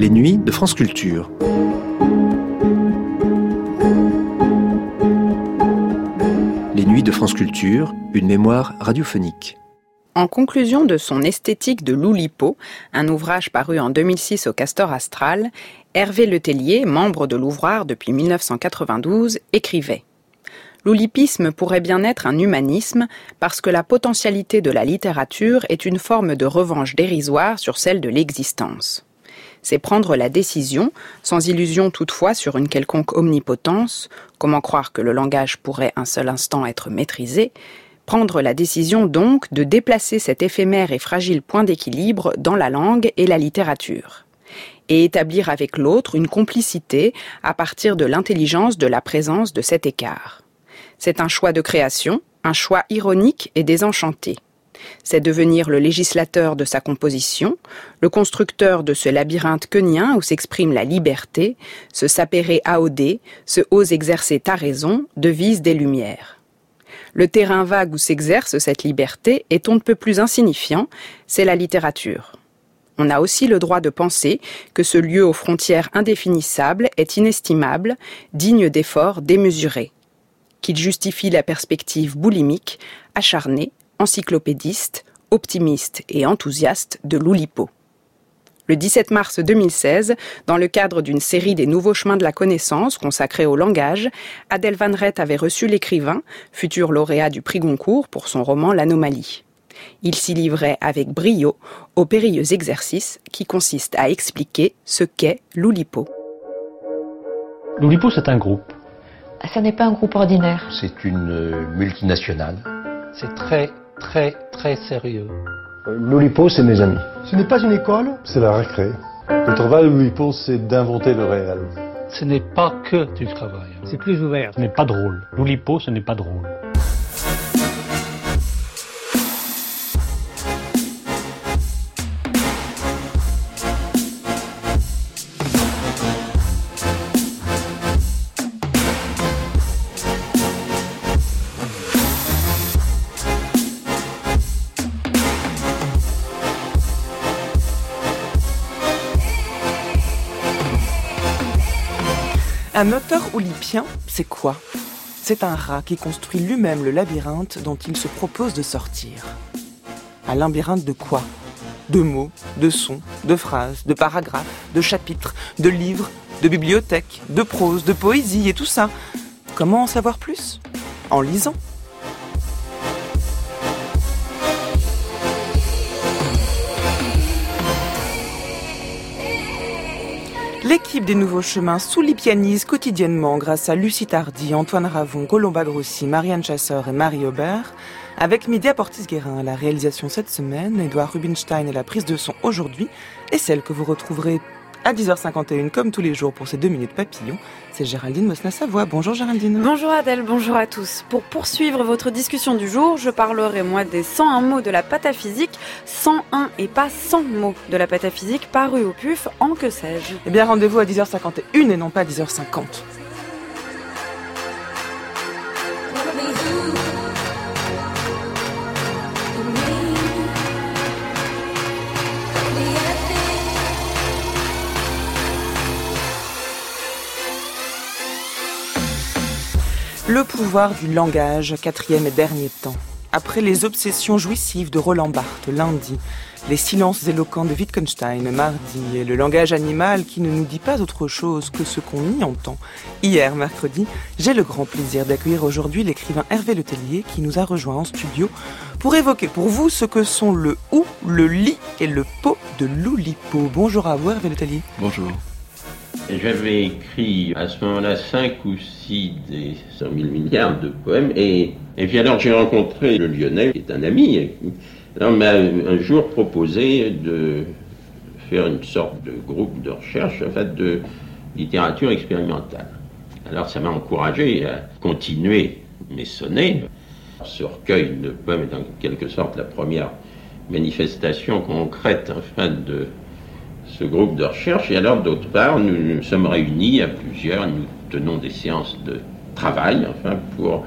Les nuits de France Culture. Les nuits de France Culture, une mémoire radiophonique. En conclusion de son Esthétique de l'Oulipo, un ouvrage paru en 2006 au Castor Astral, Hervé Letellier, membre de l'Ouvroir depuis 1992, écrivait « L'oulipisme pourrait bien être un humanisme parce que la potentialité de la littérature est une forme de revanche dérisoire sur celle de l'existence. C'est prendre la décision, sans illusion toutefois sur une quelconque omnipotence, comment croire que le langage pourrait un seul instant être maîtrisé, prendre la décision donc de déplacer cet éphémère et fragile point d'équilibre dans la langue et la littérature, et établir avec l'autre une complicité à partir de l'intelligence de la présence de cet écart. C'est un choix de création, un choix ironique et désenchanté. C'est devenir le législateur de sa composition, le constructeur de ce labyrinthe quenien où s'exprime la liberté, ce sapere aude, ce ose exercer ta raison, devise des Lumières. Le terrain vague où s'exerce cette liberté est on ne peut plus insignifiant, c'est la littérature. On a aussi le droit de penser que ce lieu aux frontières indéfinissables est inestimable, digne d'efforts démesurés, qu'il justifie la perspective boulimique, acharnée, encyclopédiste, optimiste et enthousiaste de l'Oulipo. Le 17 mars 2016, dans le cadre d'une série des Nouveaux chemins de la connaissance consacrée au langage, Adèle Van Rett avait reçu l'écrivain, futur lauréat du prix Goncourt pour son roman L'Anomalie. Il s'y livrait avec brio au périlleux exercice qui consiste à expliquer ce qu'est l'Oulipo. L'Oulipo, c'est un groupe. Ça n'est pas un groupe ordinaire. C'est une multinationale. C'est très sérieux. L'Oulipo, c'est mes amis. Ce n'est pas une école. C'est la récré. Le travail de l'Oulipo, c'est d'inventer le réel. Ce n'est pas que du travail. C'est plus ouvert. Ce n'est pas drôle. L'Oulipo, ce n'est pas drôle. Un auteur oulipien, c'est quoi ? C'est un rat qui construit lui-même le labyrinthe dont il se propose de sortir. Un labyrinthe de quoi ? De mots, de sons, de phrases, de paragraphes, de chapitres, de livres, de bibliothèques, de prose, de poésie et tout ça. Comment en savoir plus ? En lisant. L'équipe des Nouveaux Chemins soulipianise quotidiennement grâce à Lucie Tardy, Antoine Ravon, Colomba Grossi, Marianne Chasseur et Marie Aubert, avec Média Portis-Guérin à la réalisation cette semaine, Édouard Rubinstein à la prise de son aujourd'hui, et celle que vous retrouverez à 10h51 comme tous les jours pour ces 2 minutes papillons, c'est Géraldine Mosna-Savoie. Bonjour Géraldine. Bonjour Adèle, bonjour à tous. Pour poursuivre votre discussion du jour, je parlerai moi des 101 mots de la pataphysique, 101 et pas 100 mots de la pataphysique parus au PUF en que sais-je. Eh bien rendez-vous à 10h51 et non pas à 10h50. Le pouvoir du langage, 4e et dernier temps. Après les obsessions jouissives de Roland Barthes lundi, les silences éloquents de Wittgenstein mardi et le langage animal qui ne nous dit pas autre chose que ce qu'on y entend. Hier, mercredi, j'ai le grand plaisir d'accueillir aujourd'hui l'écrivain Hervé Letellier qui nous a rejoint en studio pour évoquer pour vous ce que sont le ou, le li et le po de l'Oulipo. Bonjour à vous Hervé Letellier. Bonjour. J'avais écrit à ce moment-là 5 ou 6 des 100 000 milliards de poèmes et puis alors j'ai rencontré le Lyonnais qui est un ami. Alors, m'a un jour proposé de faire une sorte de groupe de recherche en fait, de littérature expérimentale. Alors ça m'a encouragé à continuer mes sonnets. Ce recueil de poèmes est en quelque sorte la première manifestation concrète enfin, de ce groupe de recherche. Et alors d'autre part, nous nous sommes réunis à plusieurs, nous tenons des séances de travail enfin, pour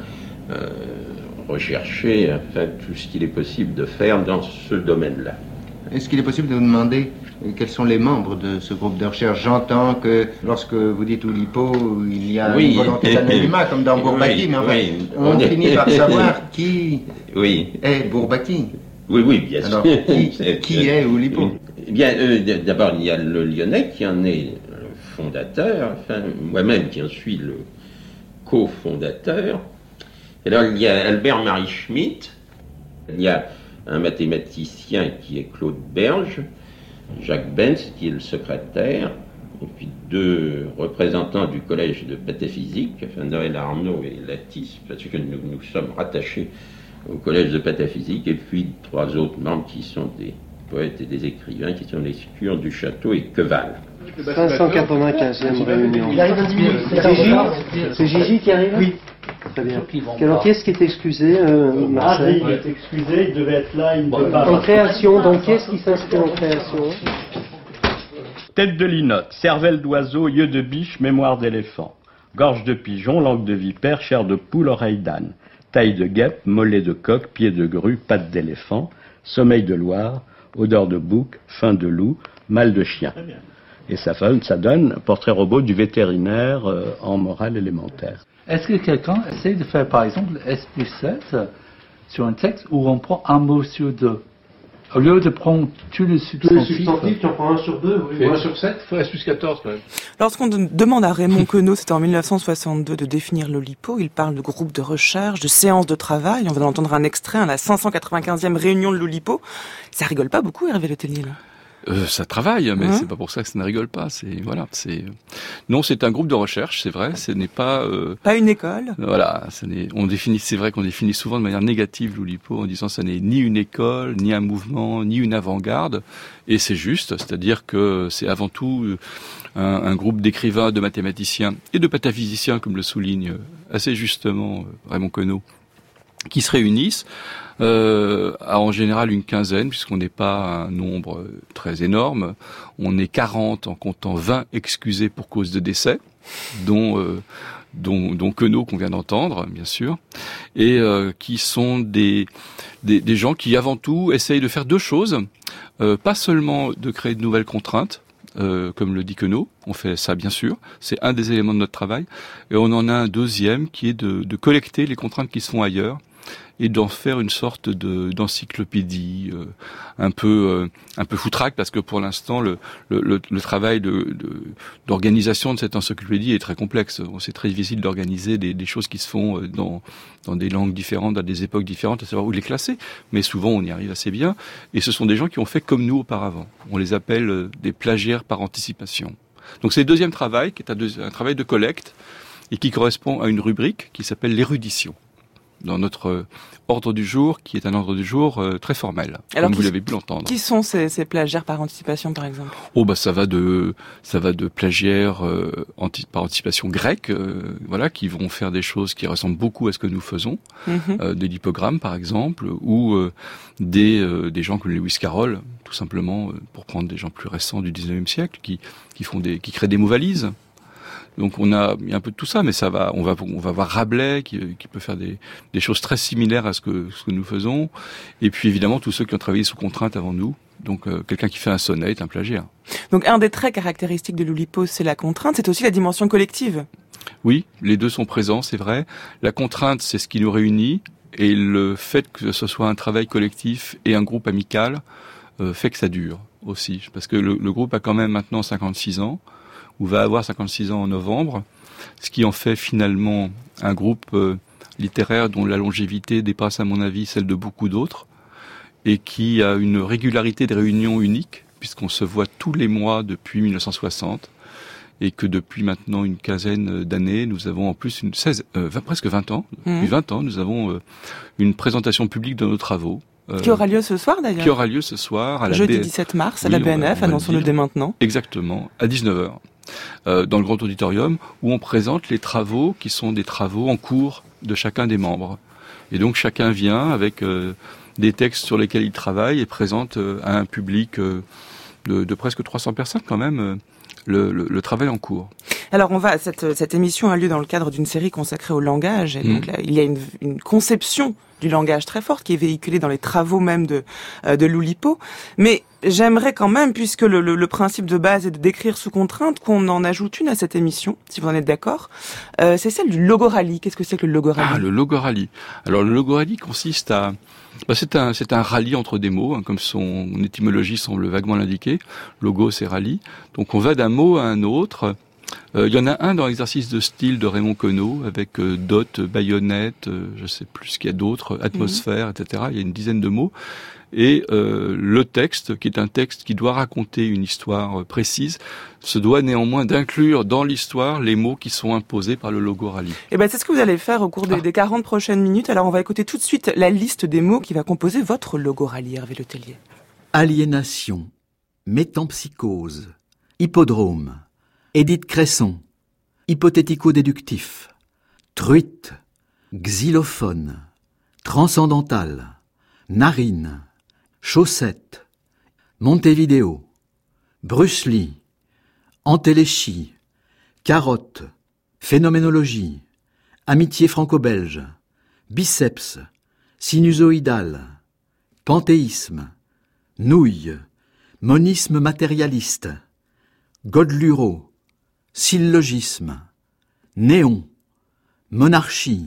rechercher en fait, tout ce qu'il est possible de faire dans ce domaine-là. Est-ce qu'il est possible de vous demander Quels sont les membres de ce groupe de recherche? J'entends que lorsque vous dites Oulipo, il y a une volonté d'anonymat, comme dans Bourbaki, mais enfin, on finit par savoir qui est Bourbaki. Oui, bien sûr. Alors, qui est Oulipo? Eh bien, d'abord, il y a le Lyonnais qui en est le fondateur, enfin, moi-même qui en suis le cofondateur. Alors, il y a Albert-Marie Schmitt, il y a un mathématicien qui est Claude Berge, Jacques Benz qui est le secrétaire, et puis 2 représentants du collège de pataphysique, enfin Noël Arnaud et Latisse, parce que nous sommes rattachés au collège de pataphysique, et puis 3 autres membres qui sont des poètes et des écrivains, qui sont les Scures du Château et Queval. 595e réunion. Il arrive dans 10 minutes. C'est Gigi qui arrive? Oui. Très bien. Alors, qui est-ce qui est excusé, Marcel? Il est excusé, il devait être là, il ne peut pas. En création, donc qui est-ce qui s'inscrit en création? Tête de linotte, cervelle d'oiseau, yeux de biche, mémoire d'éléphant. Gorge de pigeon, langue de vipère, chair de poule, oreille d'âne. Taille de guêpe, mollet de coq, pied de grue, patte d'éléphant. Sommeil de Loire, odeur de bouc, faim de loup, mal de chien. Et ça donne portrait robot du vétérinaire en morale élémentaire. Est-ce que quelqu'un essaie de faire, par exemple, S+7 sur un texte où on prend un mot sur 2? Au lieu de prendre tous les substantifs, tu en prends 1 sur 2, oui. 1 sur 7, il faut S+14 quand même. Lorsqu'on demande à Raymond Queneau, c'était en 1962, de définir l'Oulipo, il parle de groupe de recherche, de séance de travail. On va entendre un extrait à la 595e réunion de l'Oulipo. Ça rigole pas beaucoup, Hervé Le Tellier, là? Ça travaille, mais c'est pas pour ça que ça ne rigole pas. Non, c'est un groupe de recherche, c'est vrai. Ce n'est pas pas une école. Voilà, c'est vrai qu'on définit souvent de manière négative l'Oulipo en disant ça n'est ni une école, ni un mouvement, ni une avant-garde. Et c'est juste, c'est-à-dire que c'est avant tout un groupe d'écrivains, de mathématiciens et de pataphysiciens, comme le souligne assez justement Raymond Queneau, qui se réunissent. En général une quinzaine, puisqu'on n'est pas un nombre très énorme. On est 40 en comptant 20 excusés pour cause de décès, dont Queneau qu'on vient d'entendre, bien sûr, et qui sont des gens qui avant tout essayent de faire 2 choses, pas seulement de créer de nouvelles contraintes, comme le dit Queneau, on fait ça bien sûr, c'est un des éléments de notre travail, et on en a un deuxième qui est de collecter les contraintes qui se font ailleurs, et d'en faire une sorte d'encyclopédie un peu foutraque, parce que pour l'instant le travail d'organisation de cette encyclopédie est très complexe. C'est très difficile d'organiser des choses qui se font dans des langues différentes, à des époques différentes, à savoir où les classer, mais souvent on y arrive assez bien, et ce sont des gens qui ont fait comme nous auparavant. On les appelle des plagiaires par anticipation. Donc c'est le deuxième travail, qui est un travail de collecte, et qui correspond à une rubrique qui s'appelle l'érudition, dans notre ordre du jour, qui est un ordre du jour très formel, alors comme vous l'avez pu l'entendre. Qui sont ces plagiaires par anticipation, par exemple? Ça va de plagiaires par anticipation grecs, voilà, qui vont faire des choses qui ressemblent beaucoup à ce que nous faisons, des lipogrammes par exemple, ou des gens comme Lewis Carroll, tout simplement, pour prendre des gens plus récents du 19e siècle, qui créent des mots-valises. Donc il y a un peu de tout ça, mais on va voir Rabelais qui peut faire des choses très similaires à ce que nous faisons, et puis évidemment tous ceux qui ont travaillé sous contrainte avant nous. Donc quelqu'un qui fait un sonnet est un plagiat. Donc un des traits caractéristiques de l'Oulipo, c'est la contrainte, c'est aussi la dimension collective. Oui, les deux sont présents, c'est vrai. La contrainte, c'est ce qui nous réunit, et le fait que ce soit un travail collectif et un groupe amical fait que ça dure aussi, parce que le groupe a quand même maintenant 56 ans, ou va avoir 56 ans en novembre, ce qui en fait finalement un groupe littéraire dont la longévité dépasse à mon avis celle de beaucoup d'autres, et qui a une régularité de réunions unique, puisqu'on se voit tous les mois depuis 1960, et que depuis maintenant une quinzaine d'années, nous avons en plus presque 20 ans, depuis 20 ans, nous avons une présentation publique de nos travaux. Qui aura lieu ce soir d'ailleurs. Qui aura lieu ce soir à la jeudi 17 mars à la BNF, annonçons-le dès maintenant. Exactement, à 19h. Dans le grand auditorium, où on présente les travaux qui sont des travaux en cours de chacun des membres. Et donc chacun vient avec des textes sur lesquels il travaille et présente à un public de presque 300 personnes quand même le travail en cours. Alors cette émission a lieu dans le cadre d'une série consacrée au langage. Et donc là, il y a une conception du langage très forte qui est véhiculée dans les travaux même de l'Oulipo. Mais j'aimerais quand même, puisque le principe de base est de décrire sous contrainte, qu'on en ajoute une à cette émission, si vous en êtes d'accord. C'est celle du logorally. Qu'est-ce que c'est que le logorally? Ah, le logorally. Alors le logorally consiste à... c'est un rallye entre des mots, hein, comme son étymologie semble vaguement l'indiquer. Logo, c'est rallye. Donc on va d'un mot à un autre. Il y en a un dans l'exercice de style de Raymond Queneau, avec dot, baïonnette, je sais plus ce qu'il y a d'autre, atmosphère, etc. Il y a une dizaine de mots. Et le texte, qui est un texte qui doit raconter une histoire précise, se doit néanmoins d'inclure dans l'histoire les mots qui sont imposés par le logorally. Et c'est ce que vous allez faire au cours des 40 prochaines minutes. Alors on va écouter tout de suite la liste des mots qui va composer votre logorally, Hervé Letellier. Aliénation, métempsychose, hippodrome, Édith Cresson, hypothético-déductif, truite, xylophone, transcendantal, narine, chaussette, Montevideo, Bruce Lee, entéléchie, carotte, phénoménologie, amitié franco-belge, biceps, sinusoïdal, panthéisme, nouille, monisme matérialiste, Godluro, syllogisme, néon, monarchie,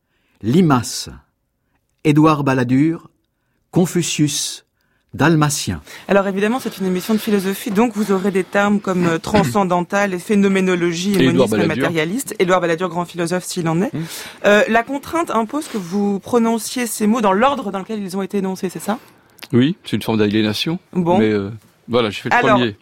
limace, Édouard Balladur, Confucius, dalmatien. Alors évidemment, c'est une émission de philosophie, donc vous aurez des termes comme transcendantal et phénoménologie et monisme matérialiste. Édouard Balladur, grand philosophe s'il en est. La contrainte impose que vous prononciez ces mots dans l'ordre dans lequel ils ont été énoncés, c'est ça? Oui, c'est une forme d'aliénation. Bon. Mais voilà, j'ai fait le premier.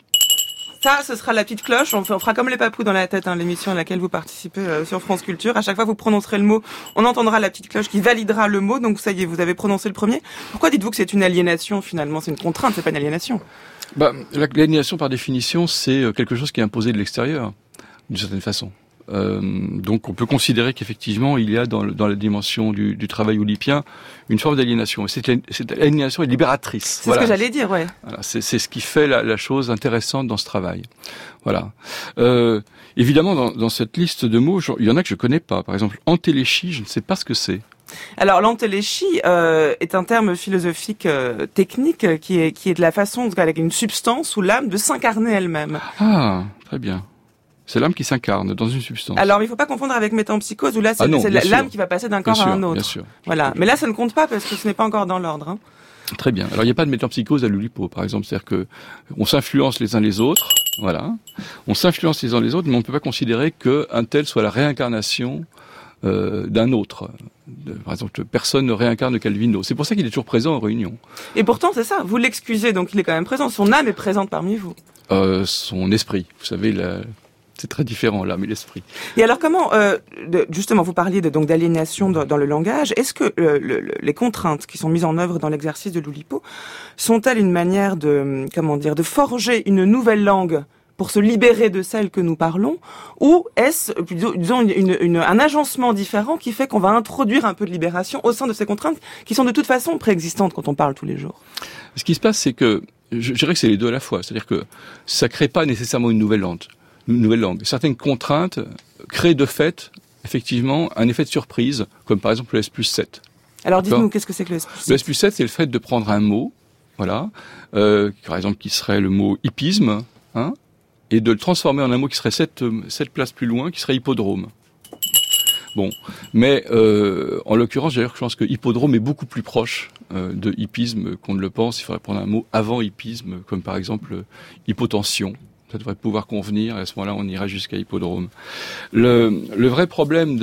Ça, ce sera la petite cloche. On fera comme les papous dans la tête, hein, l'émission à laquelle vous participez sur France Culture. À chaque fois que vous prononcerez le mot, on entendra la petite cloche qui validera le mot. Donc ça y est, vous avez prononcé le premier. Pourquoi dites-vous que c'est une aliénation finalement? C'est une contrainte, c'est pas une aliénation. L'aliénation par définition, c'est quelque chose qui est imposé de l'extérieur, d'une certaine façon. Donc on peut considérer qu'effectivement il y a dans la dimension du travail oulipien une forme d'aliénation. Cette aliénation est libératrice. C'est ce que j'allais dire, ouais. Voilà, c'est ce qui fait la chose intéressante dans ce travail. Voilà. Évidemment, dans cette liste de mots, il y en a que je connais pas. Par exemple, entéléchie, je ne sais pas ce que c'est. Alors l'entéléchie est un terme philosophique technique qui est de la façon, avec une substance ou l'âme, de s'incarner elle-même. Ah, très bien. C'est l'âme qui s'incarne dans une substance. Alors, il ne faut pas confondre avec métempsychose, où là, c'est l'âme qui va passer d'un corps à un autre. Bien sûr. Voilà. Mais là, ça ne compte pas parce que ce n'est pas encore dans l'ordre. Hein. Très bien. Alors, il n'y a pas de métempsychose à l'Oulipo, par exemple. C'est-à-dire que on s'influence les uns les autres. Voilà. On s'influence les uns les autres, mais on ne peut pas considérer qu'un tel soit la réincarnation d'un autre. Par exemple, personne ne réincarne Calvino. C'est pour ça qu'il est toujours présent en réunion. Et pourtant, c'est ça. Vous l'excusez, donc il est quand même présent. Son âme est présente parmi vous. Son esprit. Vous savez, c'est très différent, l'âme et l'esprit. Et alors comment, justement, vous parliez donc d'aliénation dans le langage. Est-ce que les contraintes qui sont mises en œuvre dans l'exercice de l'Oulipo sont-elles une manière de forger une nouvelle langue pour se libérer de celle que nous parlons, ou est-ce, disons, un agencement différent qui fait qu'on va introduire un peu de libération au sein de ces contraintes qui sont de toute façon préexistantes quand on parle tous les jours? Ce qui se passe, c'est que, je dirais que c'est les deux à la fois. C'est-à-dire que ça crée pas nécessairement une nouvelle langue. Certaines contraintes créent de fait, effectivement, un effet de surprise, comme par exemple le S+7. Alors dites-nous, qu'est-ce que c'est que le S+7? Le S+7, c'est le fait de prendre un mot, voilà, par exemple qui serait le mot hippisme, hein, et de le transformer en un mot qui serait 7 places plus loin, qui serait hippodrome. Bon, mais en l'occurrence, d'ailleurs, je pense que hippodrome est beaucoup plus proche de hippisme qu'on ne le pense. Il faudrait prendre un mot avant hippisme, comme par exemple hypotension. Ça devrait pouvoir convenir, et à ce moment-là, on ira jusqu'à hippodrome. Le vrai problème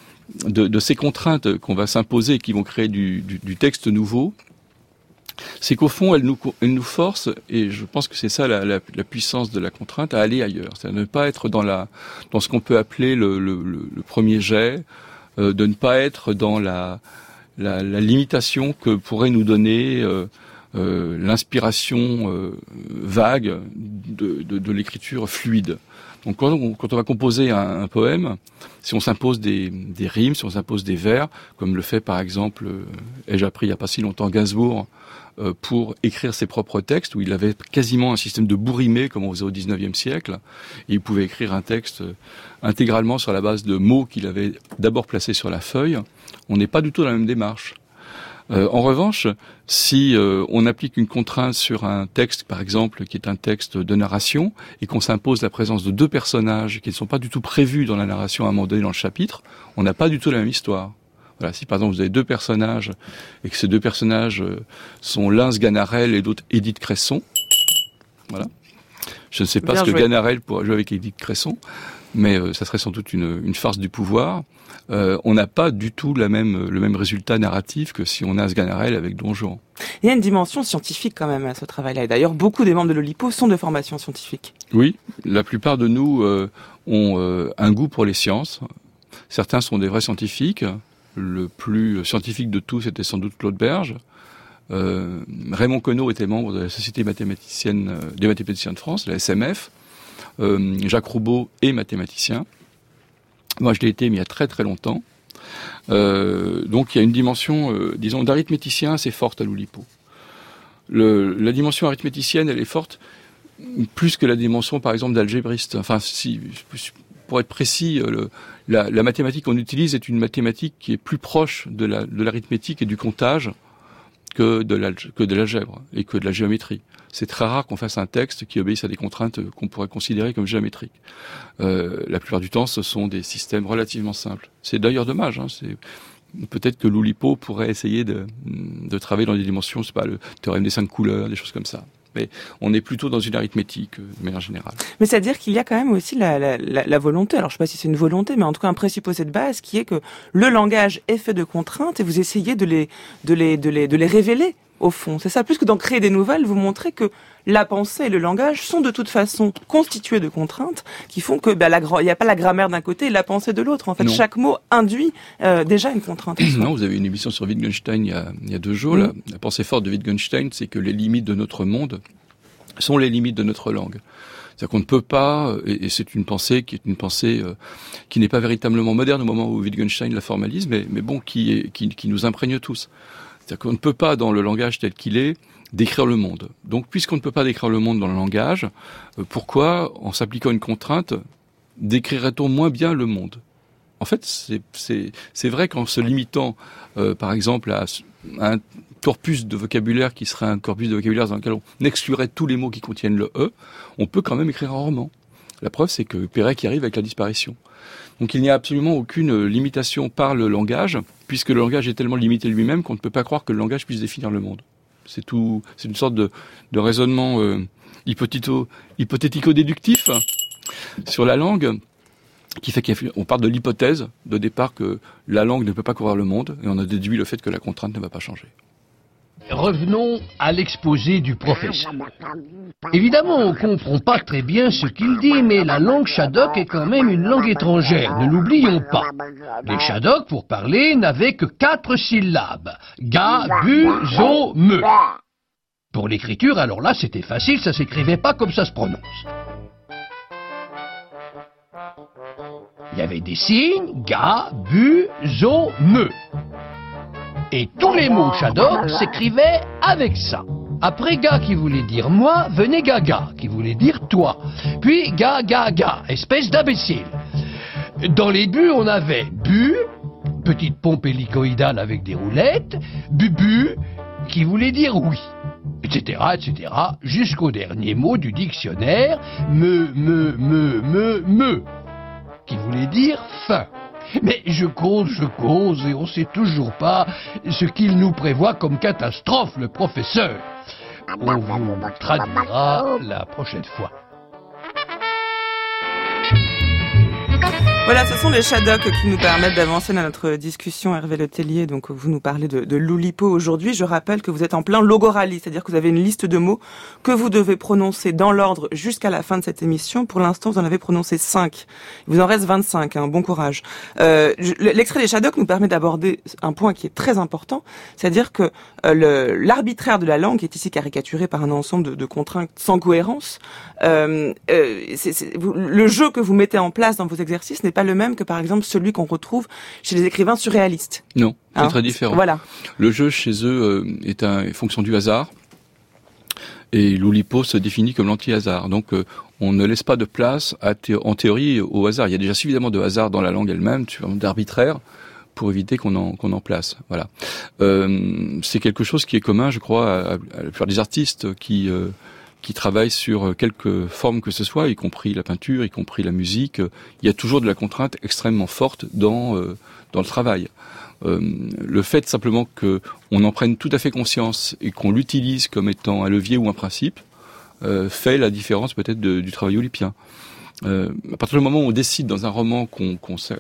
de ces contraintes qu'on va s'imposer et qui vont créer du texte nouveau, c'est qu'au fond, elles nous forcent, et je pense que c'est ça la puissance de la contrainte, à aller ailleurs. C'est-à-dire ne pas être dans ce qu'on peut appeler le premier jet, de ne pas être dans la limitation que pourrait nous donner l'inspiration vague de l'écriture fluide. Donc quand on va composer un poème, si on s'impose des rimes, si on s'impose des vers, comme le fait par exemple, ai-je appris il n'y a pas si longtemps, Gainsbourg, pour écrire ses propres textes, où il avait quasiment un système de bourrimé, comme on faisait au XIXe siècle, et il pouvait écrire un texte intégralement sur la base de mots qu'il avait d'abord placés sur la feuille. On n'est pas du tout dans la même démarche. En revanche, si on applique une contrainte sur un texte, par exemple, qui est un texte de narration, et qu'on s'impose la présence de deux personnages qui ne sont pas du tout prévus dans la narration à un moment donné dans le chapitre, on n'a pas du tout la même histoire. Voilà, si par exemple vous avez deux personnages, et que ces deux personnages sont l'un Sganarelle et l'autre Édith Cresson, voilà. Je ne sais pas ce que Sganarelle pourra jouer avec Édith Cresson, mais ça serait sans doute une farce du pouvoir. On n'a pas du tout le même résultat narratif que si on a Sganarelle avec Don Juan. Il y a une dimension scientifique quand même à ce travail-là. Et d'ailleurs, beaucoup des membres de l'Oulipo sont de formation scientifique. Oui, la plupart de nous ont un goût pour les sciences. Certains sont des vrais scientifiques. Le plus scientifique de tous était sans doute Claude Berge. Raymond Queneau était membre de la Société des mathématiciens de France, la SMF. Jacques Roubaud est mathématicien. Moi, je l'ai été, mais il y a très très longtemps. Donc, il y a une dimension, disons, d'arithméticien assez forte à l'Oulipo. La dimension arithméticienne, elle est forte plus que la dimension, par exemple, d'algébriste. Enfin, si, pour être précis, la mathématique qu'on utilise est une mathématique qui est plus proche de l'arithmétique et du comptage que de l'algèbre et que de la géométrie. C'est très rare qu'on fasse un texte qui obéisse à des contraintes qu'on pourrait considérer comme géométriques. La plupart du temps, ce sont des systèmes relativement simples. C'est d'ailleurs dommage. Peut-être que l'Oulipo pourrait essayer de travailler dans des dimensions, c'est pas le théorème des 5 couleurs, des choses comme ça. Mais on est plutôt dans une arithmétique, de manière générale. Mais c'est-à-dire qu'il y a quand même aussi la volonté, alors je ne sais pas si c'est une volonté, mais en tout cas un présupposé de base qui est que le langage est fait de contraintes et vous essayez de les révéler au fond. C'est ça, plus que d'en créer des nouvelles, vous montrez que la pensée et le langage sont de toute façon constitués de contraintes qui font que il n'y a pas la grammaire d'un côté et la pensée de l'autre. En fait, chaque mot induit déjà une contrainte. Non, vous avez une émission sur Wittgenstein il y a 2 jours. La pensée forte de Wittgenstein, c'est que les limites de notre monde sont les limites de notre langue. C'est-à-dire qu'on ne peut pas, et c'est une pensée qui n'est pas véritablement moderne au moment où Wittgenstein la formalise, mais bon, qui nous imprègne tous. C'est-à-dire qu'on ne peut pas, dans le langage tel qu'il est, décrire le monde. Donc, puisqu'on ne peut pas décrire le monde dans le langage, pourquoi, en s'appliquant une contrainte, décrirait-on moins bien le monde ? En fait, c'est vrai qu'en se limitant, par exemple, à un corpus de vocabulaire qui serait un corpus de vocabulaire dans lequel on exclurait tous les mots qui contiennent le « e », on peut quand même écrire un roman. La preuve, c'est que Perec y arrive avec La disparition. Donc il n'y a absolument aucune limitation par le langage, puisque le langage est tellement limité lui-même qu'on ne peut pas croire que le langage puisse définir le monde. C'est une sorte de raisonnement hypothético-déductif sur la langue, qui fait qu'on part de l'hypothèse de départ que la langue ne peut pas couvrir le monde, et on a déduit le fait que la contrainte ne va pas changer. Revenons à l'exposé du professeur. Évidemment, on ne comprend pas très bien ce qu'il dit, mais la langue Shadok est quand même une langue étrangère, ne l'oublions pas. Les Shadok, pour parler, n'avaient que 4 syllabes. Ga, bu, zo, me. Pour l'écriture, alors là, c'était facile, ça s'écrivait pas comme ça se prononce. Il y avait des signes, ga, bu, zo, me. Et tous les mots Shadok s'écrivaient avec ça. Après ga qui voulait dire moi, venait gaga qui voulait dire toi. Puis ga, ga, ga, espèce d'imbécile. Dans les buts, on avait bu, petite pompe hélicoïdale avec des roulettes, bubu, qui voulait dire oui, etc., jusqu'au dernier mot du dictionnaire, me, qui voulait dire fin. Mais je cause, et on sait toujours pas ce qu'il nous prévoit comme catastrophe, le professeur. On vous traduira la prochaine fois. Voilà, ce sont les Shadok qui nous permettent d'avancer dans notre discussion. Hervé Letellier, donc vous nous parlez de l'Oulipo aujourd'hui. Je rappelle que vous êtes en plein logoralie, c'est-à-dire que vous avez une liste de mots que vous devez prononcer dans l'ordre jusqu'à la fin de cette émission. Pour l'instant, vous en avez prononcé 5. Il vous en reste 25, bon courage. L'extrait des Shadok nous permet d'aborder un point qui est très important, c'est-à-dire que l'arbitraire de la langue est ici caricaturé par un ensemble de contraintes sans cohérence. Le jeu que vous mettez en place dans vos exercices n'est pas le même que par exemple celui qu'on retrouve chez les écrivains surréalistes. Non, c'est très différent. Voilà. Le jeu chez eux est une fonction du hasard, et l'Oulipo se définit comme l'anti-hasard. Donc on ne laisse pas de place en théorie au hasard. Il y a déjà suffisamment de hasard dans la langue elle-même, d'arbitraire, pour éviter qu'on en place. Voilà. C'est quelque chose qui est commun, je crois, à la plupart des artistes qui travaillent sur quelque forme que ce soit, y compris la peinture, y compris la musique. Il y a toujours de la contrainte extrêmement forte dans le travail. Le fait simplement qu'on en prenne tout à fait conscience et qu'on l'utilise comme étant un levier ou un principe fait la différence peut-être du travail olympien. À partir du moment où on décide dans un roman qu'on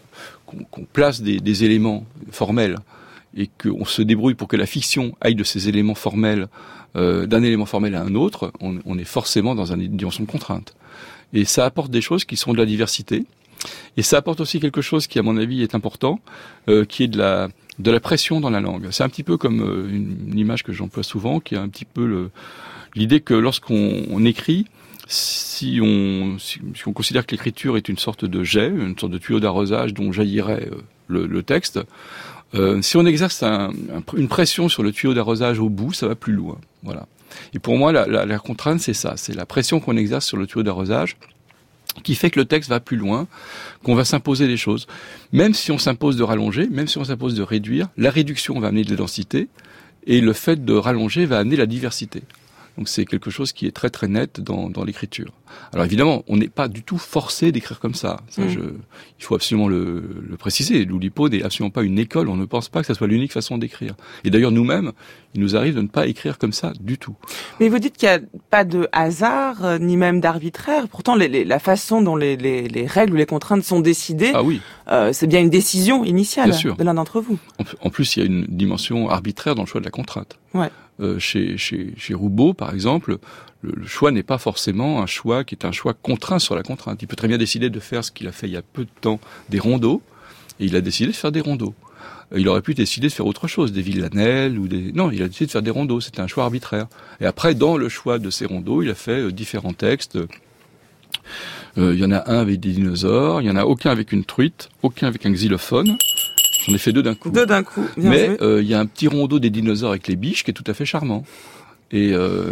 place des éléments formels et qu'on se débrouille pour que la fiction aille de ces éléments formels, d'un élément formel à un autre, on est forcément dans une dimension de contrainte. Et ça apporte des choses qui sont de la diversité. Et ça apporte aussi quelque chose qui, à mon avis, est important, qui est de la pression dans la langue. C'est un petit peu comme une image que j'emploie souvent, qui est un petit peu l'idée que lorsqu'on écrit, si on considère que l'écriture est une sorte de jet, une sorte de tuyau d'arrosage dont jaillirait le texte, si on exerce une pression sur le tuyau d'arrosage au bout, ça va plus loin. Voilà. Et pour moi, la contrainte, c'est ça, c'est la pression qu'on exerce sur le tuyau d'arrosage qui fait que le texte va plus loin, qu'on va s'imposer des choses. Même si on s'impose de rallonger, même si on s'impose de réduire, la réduction va amener de la densité, et le fait de rallonger va amener la diversité. Donc c'est quelque chose qui est très très net dans l'écriture. Alors évidemment, on n'est pas du tout forcé d'écrire comme ça. Il faut absolument le préciser. L'Oulipo n'est absolument pas une école. On ne pense pas que ça soit l'unique façon d'écrire. Et d'ailleurs, nous-mêmes, il nous arrive de ne pas écrire comme ça du tout. Mais vous dites qu'il n'y a pas de hasard, ni même d'arbitraire. Pourtant, la façon dont les règles ou les contraintes sont décidées, c'est bien une décision initiale de l'un d'entre vous. En plus, il y a une dimension arbitraire dans le choix de la contrainte. Ouais. Chez Roubaud, par exemple, le choix n'est pas forcément un choix qui est un choix contraint sur la contrainte. Il peut très bien décider de faire ce qu'il a fait il y a peu de temps, des rondeaux, et il a décidé de faire des rondeaux. Il aurait pu décider de faire autre chose, des villanelles ou des... Non, il a décidé de faire des rondeaux, c'était un choix arbitraire. Et après, dans le choix de ces rondeaux, il a fait différents textes. Il y en a un avec des dinosaures, il y en a aucun avec une truite, aucun avec un xylophone. J'en ai fait deux d'un coup. Mais il y a un petit rondeau des dinosaures avec les biches qui est tout à fait charmant. Et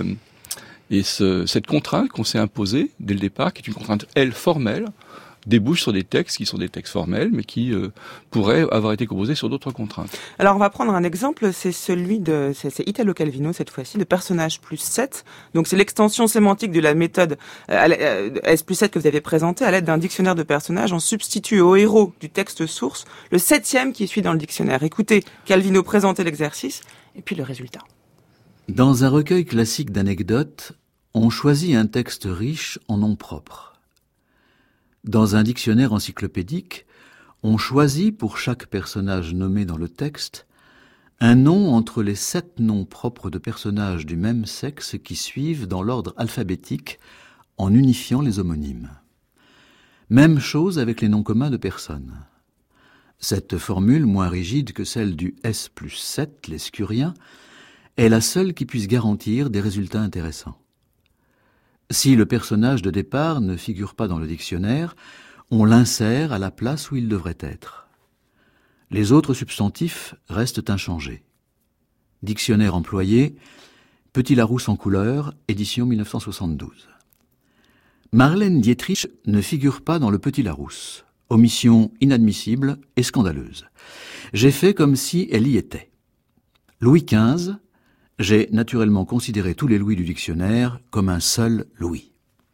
cette contrainte qu'on s'est imposée dès le départ, qui est une contrainte, formelle, débouche sur des textes qui sont des textes formels, mais qui pourraient avoir été composés sur d'autres contraintes. Alors on va prendre un exemple, c'est celui c'est Italo Calvino cette fois-ci, de personnage plus 7. Donc c'est l'extension sémantique de la méthode S plus 7 que vous avez présentée à l'aide d'un dictionnaire de personnages. On substitue au héros du texte source le 7e qui suit dans le dictionnaire. Écoutez Calvino présenter l'exercice et puis le résultat. Dans un recueil classique d'anecdotes, on choisit un texte riche en noms propres. Dans un dictionnaire encyclopédique, on choisit pour chaque personnage nommé dans le texte un nom entre les 7 noms propres de personnages du même sexe qui suivent dans l'ordre alphabétique en unifiant les homonymes. Même chose avec les noms communs de personnes. Cette formule, moins rigide que celle du S plus 7, l'escurien, est la seule qui puisse garantir des résultats intéressants. Si le personnage de départ ne figure pas dans le dictionnaire, on l'insère à la place où il devrait être. Les autres substantifs restent inchangés. Dictionnaire employé, Petit Larousse en couleur, édition 1972. Marlène Dietrich ne figure pas dans le Petit Larousse. Omission inadmissible et scandaleuse. J'ai fait comme si elle y était. Louis XV, j'ai naturellement considéré tous les Louis du dictionnaire comme un seul Louis.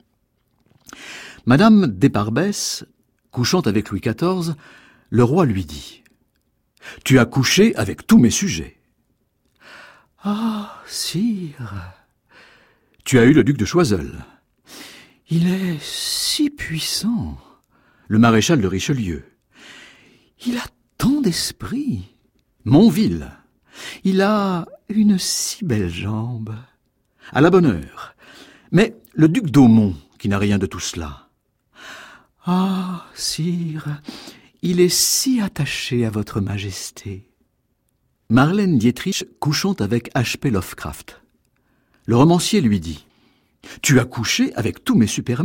Madame Desparbès, couchant avec Louis XIV, le roi lui dit « Tu as couché avec tous mes sujets. »« Ah, sire, tu as eu le duc de Choiseul. Il est si puissant. Le maréchal de Richelieu. Il a tant d'esprit. Monville. Il a une si belle jambe. À la bonne heure. Mais le duc d'Aumont, qui n'a rien de tout cela. Ah, sire, il est si attaché à votre majesté. » Marlène Dietrich couchant avec H.P. Lovecraft. Le romancier lui dit « Tu as couché avec tous mes supermen. »«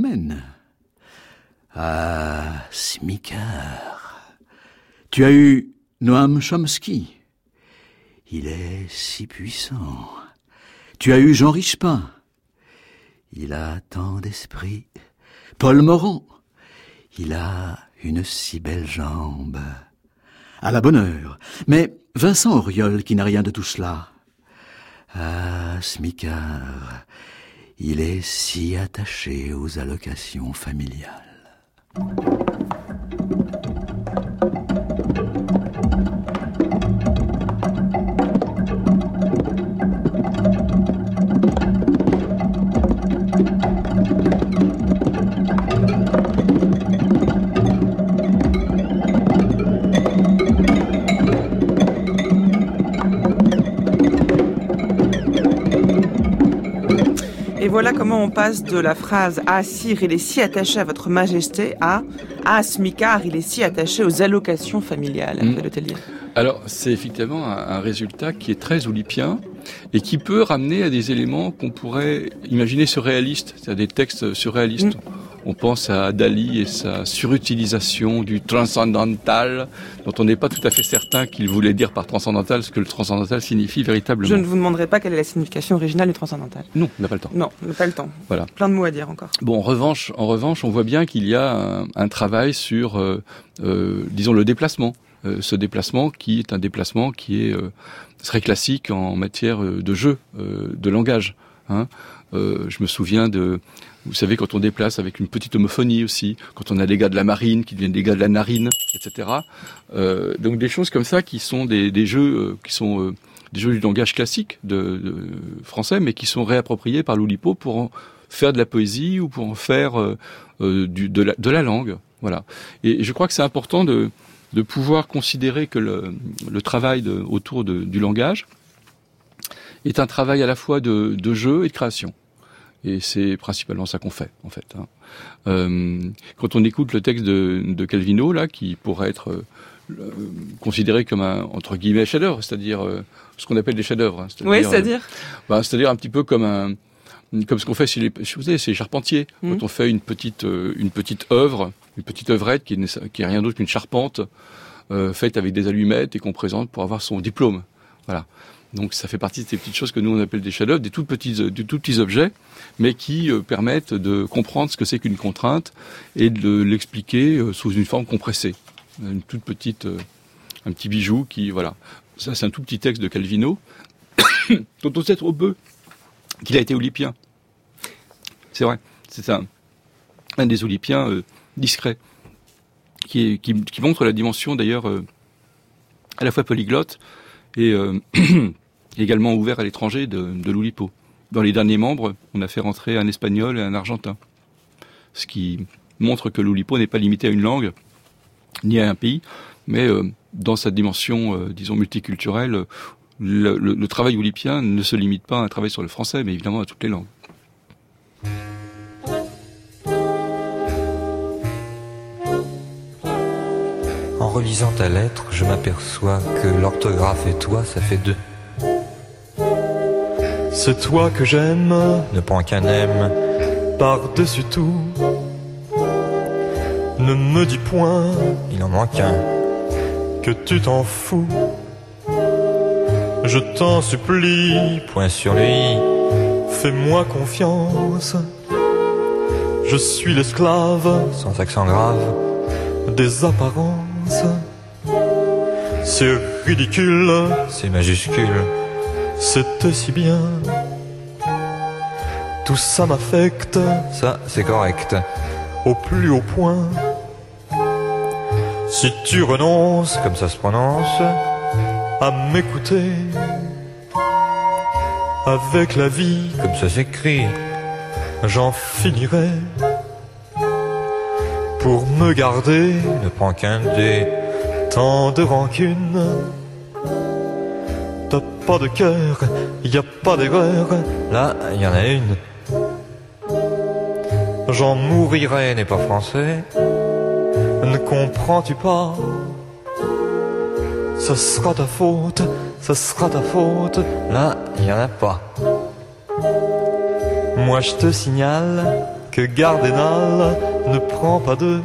Ah, smicard, tu as eu Noam Chomsky. Il est si puissant. Tu as eu Jean Richepin. Il a tant d'esprit. Paul Morand. Il a une si belle jambe. À la bonne heure. Mais Vincent Auriol, qui n'a rien de tout cela. Ah, smicard, il est si attaché aux allocations familiales. Et voilà comment on passe de la phrase « Ah, sire, il est si attaché à votre majesté » à « Ah, smicard, il est si attaché aux allocations familiales » Hervé Le Tellier. Alors, c'est effectivement un résultat qui est très oulipien et qui peut ramener à des éléments qu'on pourrait imaginer surréalistes, c'est-à-dire des textes surréalistes. On pense à Dali et sa surutilisation du transcendantal, dont on n'est pas tout à fait certain qu'il voulait dire par transcendantal ce que le transcendantal signifie véritablement. Je ne vous demanderai pas quelle est la signification originale du transcendantal. Non, on n'a pas le temps. Non, on n'a pas le temps. Voilà. Plein de mots à dire encore. Bon, en revanche, on voit bien qu'il y a un travail sur, disons, le déplacement. Ce déplacement qui est un déplacement qui est très classique en matière de jeu, de langage. Hein. Je me souviens vous savez, quand on déplace avec une petite homophonie aussi, quand on a des gars de la marine qui deviennent des gars de la narine, etc. Donc des choses comme ça qui sont des jeux qui sont des jeux du langage classique de français, mais qui sont réappropriés par l'Oulipo pour en faire de la poésie ou pour en faire de la langue. Voilà. Et je crois que c'est important de pouvoir considérer que le travail autour du langage est un travail à la fois de jeu et de création. Et c'est principalement ça qu'on fait, en fait. Quand on écoute le texte de Calvino, là, qui pourrait être considéré comme un, entre guillemets, chef-d'œuvre, c'est-à-dire ce qu'on appelle des chefs-d'œuvre. Hein, c'est-à-dire c'est-à-dire un petit peu comme ce qu'on fait chez les charpentiers. Quand on fait une petite œuvre, une petite œuvrette qui est rien d'autre qu'une charpente, faite avec des allumettes et qu'on présente pour avoir son diplôme. Voilà. Donc ça fait partie de ces petites choses que nous on appelle des chefs-d'œuvre, des tout petits objets, mais qui permettent de comprendre ce que c'est qu'une contrainte et de l'expliquer sous une forme compressée. Une toute petite, un petit bijou qui, voilà. Ça c'est un tout petit texte de Calvino, dont on sait trop peu qu'il a été oulipien. C'est vrai, c'est un des oulipiens discrets, qui montre la dimension d'ailleurs à la fois polyglotte et également ouvert à l'étranger de l'Oulipo. Dans les derniers membres, on a fait rentrer un Espagnol et un Argentin. Ce qui montre que l'Oulipo n'est pas limité à une langue, ni à un pays, mais dans sa dimension, disons, multiculturelle, le travail oulipien ne se limite pas à un travail sur le français, mais évidemment à toutes les langues. En relisant ta lettre, je m'aperçois que l'orthographe et toi, ça fait deux. C'est toi que j'aime, ne prends qu'un M, par-dessus tout. Ne me dis point, il en manque un, que tu t'en fous. Je t'en supplie, point sur lui, fais-moi confiance. Je suis l'esclave, sans accent grave, des apparences. C'est ridicule, c'est majuscule, c'était si bien. Tout ça m'affecte, ça c'est correct, au plus haut point. Si tu renonces, comme ça se prononce, à m'écouter, avec la vie, comme ça s'écrit, j'en finirai. Pour me garder, ne prends qu'un dé, tant de rancune. T'as pas de cœur, y a pas d'erreur, là y en a une. J'en mourirai, n'est pas français, ne comprends-tu pas? Ce sera ta faute, ce sera ta faute, là y en a pas. Moi je te signale que Gardénal ne prend pas deux,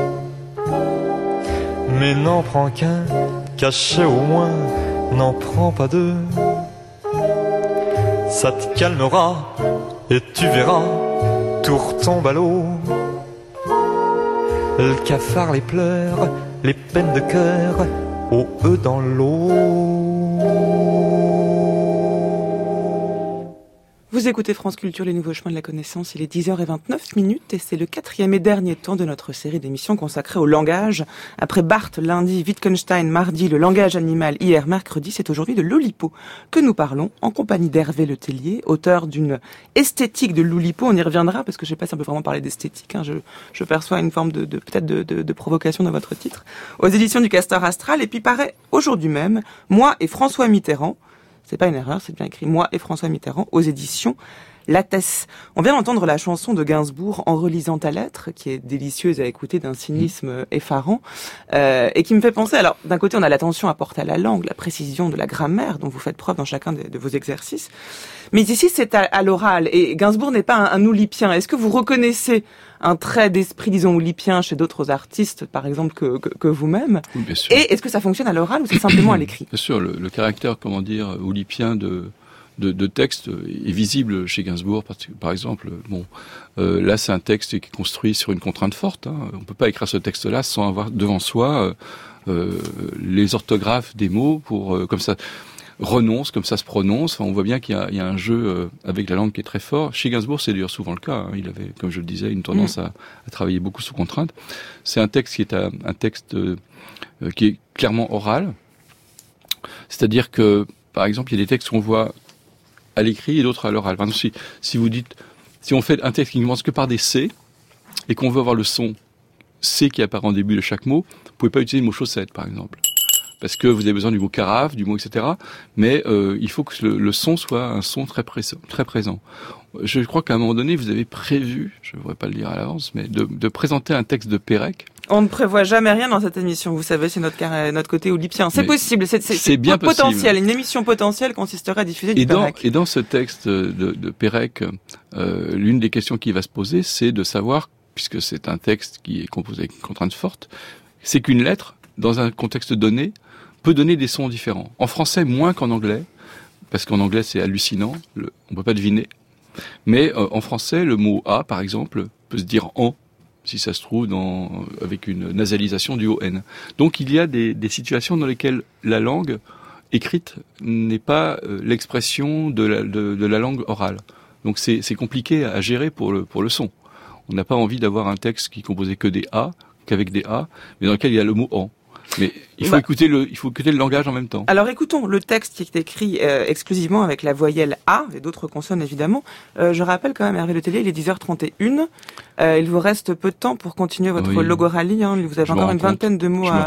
mais n'en prend qu'un, caché au moins, n'en prend pas deux. Ça te calmera, et tu verras, tout retombe à l'eau. Le cafard, les pleurs, les peines de cœur, au E dans l'eau. Vous écoutez France Culture, les nouveaux chemins de la connaissance, il est 10h29 et c'est le 4e et dernier temps de notre série d'émissions consacrée au langage. Après Barthes lundi, Wittgenstein mardi, le langage animal hier mercredi, c'est aujourd'hui de l'Oulipo que nous parlons en compagnie d'Hervé Le Tellier, auteur d'une esthétique de l'Oulipo. On y reviendra parce que je sais pas si on peut vraiment parler d'esthétique, je perçois une forme de provocation dans votre titre. Aux éditions du Castor Astral et puis paraît aujourd'hui même, Moi et François Mitterrand. C'est pas une erreur, c'est bien écrit Moi et François Mitterrand aux éditions Lattès. On vient d'entendre la chanson de Gainsbourg En relisant ta lettre, qui est délicieuse à écouter d'un cynisme effarant, et qui me fait penser, alors d'un côté on a l'attention apportée à la langue, la précision de la grammaire dont vous faites preuve dans chacun de vos exercices, mais ici c'est à l'oral, et Gainsbourg n'est pas un oulipien. Est-ce que vous reconnaissez un trait d'esprit, disons, oulipien chez d'autres artistes, par exemple, que vous-même? Oui, bien sûr. Et est-ce que ça fonctionne à l'oral ou c'est simplement à l'écrit? Bien sûr, le caractère, oulipien de texte est visible chez Gainsbourg, par exemple. Là, c'est un texte qui est construit sur une contrainte forte. On peut pas écrire ce texte-là sans avoir devant soi les orthographes des mots pour comme ça renonce, comme ça se prononce. Enfin, on voit bien qu'il y a un jeu avec la langue qui est très fort. Chez Gainsbourg, c'est d'ailleurs souvent le cas. Il avait, comme je le disais, une tendance à travailler beaucoup sous contrainte. C'est un texte qui est un texte qui est clairement oral. C'est-à-dire que, par exemple, il y a des textes qu'on voit à l'écrit et d'autres à l'oral. Par exemple, si on fait un texte qui ne commence que par des C et qu'on veut avoir le son C qui apparaît en début de chaque mot, vous pouvez pas utiliser le mot chaussette, par exemple. Parce que vous avez besoin du mot carafe, du mot etc. Mais il faut que le son soit un son très présent. Je crois qu'à un moment donné, vous avez prévu, je ne voudrais pas le dire à l'avance, mais de présenter un texte de Pérec. On ne prévoit jamais rien dans cette émission, vous savez, c'est notre côté oulipien. C'est possible, c'est bien potentiel. Possible. Une émission potentielle consisterait à diffuser du Pérec. Et dans ce texte de Pérec, l'une des questions qui va se poser, c'est de savoir, puisque c'est un texte qui est composé avec une contrainte forte, c'est qu'une lettre, dans un contexte donné, peut donner des sons différents. En français, moins qu'en anglais, parce qu'en anglais, c'est hallucinant, on peut pas deviner. Mais en français, le mot « a », par exemple, peut se dire « en », si ça se trouve, avec une nasalisation du O-N. Donc il y a des situations dans lesquelles la langue écrite n'est pas l'expression de la langue orale. Donc c'est compliqué à gérer pour le son. On n'a pas envie d'avoir un texte qui composait que des A, qu'avec des A, mais dans lequel il y a le mot « en ». Mais il faut écouter le langage en même temps. Alors écoutons le texte qui est écrit exclusivement avec la voyelle A et d'autres consonnes évidemment. Je rappelle quand même, Hervé Le Tellier, il est 10h31. Il vous reste peu de temps pour continuer votre logoralie. Vous avez encore une vingtaine de mots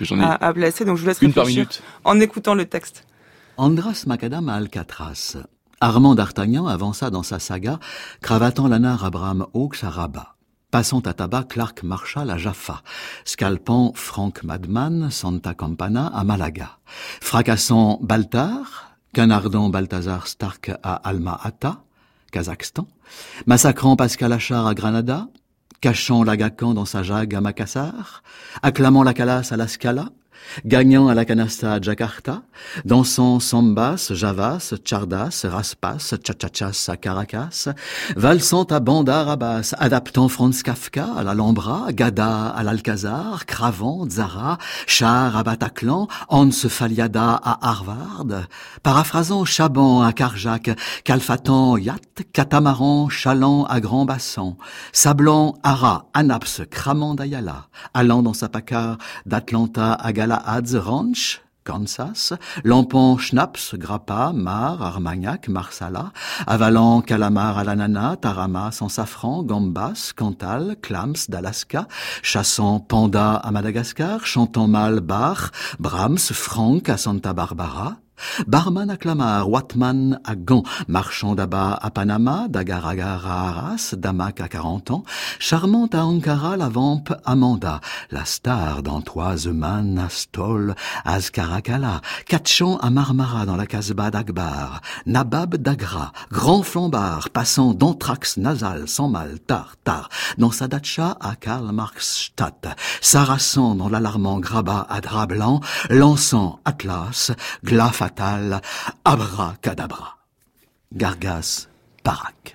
à placer, donc je vous laisse réfléchir par minute. En écoutant le texte. Andras Macadam à Alcatraz. Armand d'Artagnan avança dans sa saga, cravatant l'anard Abraham Hawks à Rabat. Passant à tabac Clark Marshall à Jaffa, scalpant Frank Madman, Santa Campana à Malaga, fracassant Baltar, canardant Balthazar Stark à Alma-Ata, Kazakhstan, massacrant Pascal Achard à Granada, cachant l'Agacan dans sa jague à Makassar, acclamant la Calas à la Scala, gagnant à la canasta à Jakarta, dansant sambas, javas, chardas, raspas, chachachas à Caracas, valsant à Bandar Abbas, adaptant Franz Kafka à l'Alhambra, Gada à l'Alcazar, cravant Zara, Char à Bataclan, Hans Faliada à Harvard, paraphrasant Chaban à Carjac, calfatant yacht, catamaran, chaland à Grand Bassan, sablant Ara, Anaps, cramant d'Ayala, allant dans sa pacar d'Atlanta à Galahad's Ranch, Kansas, lampant Schnaps, Grappa, Mar, Armagnac, Marsala, avalant Calamar à l'ananas, Tarama sans safran, Gambas, Cantal, Clams d'Alaska, chassant Panda à Madagascar, chantant mal Bach, Brahms, Franck à Santa Barbara, Barman à Clamart, Watman à Gand, marchand d'abat à Panama, d'Agar-Agar à Arras, d'Amac à 40 ans, charmante à Ankara, la vampe Amanda, la star d'Antoise Man à Stoll, Azkarakala, Katchan à Marmara dans la Casbah d'Akbar, Nabab d'Agra, grand flambard, passant d'anthrax nasal sans mal, tar, dans sa datcha à Karl-Marx-Stadt, s'arrassant dans l'alarmant grabat à drap blanc, lançant Atlas, glas fatal, abracadabra. Gargas, Barak.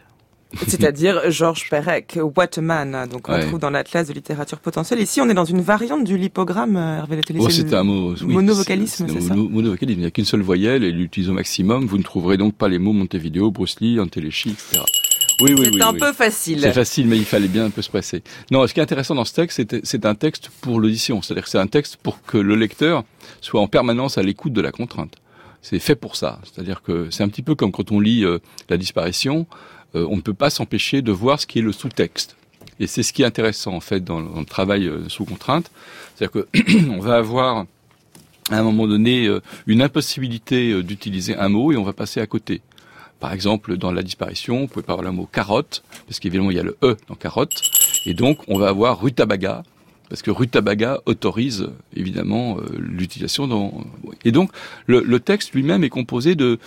C'est-à-dire Georges Perec, What a Man, donc on trouve dans l'Atlas de littérature potentielle. Ici, on est dans une variante du lipogramme, Hervé Le Tellier. C'est un mot, monovocalisme, c'est ça? Monovocalisme, il n'y a qu'une seule voyelle et l'utilise au maximum. Vous ne trouverez donc pas les mots Montevideo, Bruce Lee, Antéléchi, etc. C'est un peu facile. C'est facile, mais il fallait bien un peu se presser. Non, ce qui est intéressant dans ce texte, c'est un texte pour l'audition. C'est-à-dire que c'est un texte pour que le lecteur soit en permanence à l'écoute de la contrainte. C'est fait pour ça. C'est-à-dire que c'est un petit peu comme quand on lit La disparition, on ne peut pas s'empêcher de voir ce qui est le sous-texte. Et c'est ce qui est intéressant, en fait, dans le travail sous contrainte. C'est-à-dire que on va avoir, à un moment donné, une impossibilité d'utiliser un mot et on va passer à côté. Par exemple, dans La disparition, vous pouvez pas avoir le mot carotte, parce qu'évidemment, il y a le E dans carotte. Et donc, on va avoir rutabaga, parce que rutabaga autorise, évidemment, l'utilisation dans... Et donc, le texte lui-même est composé de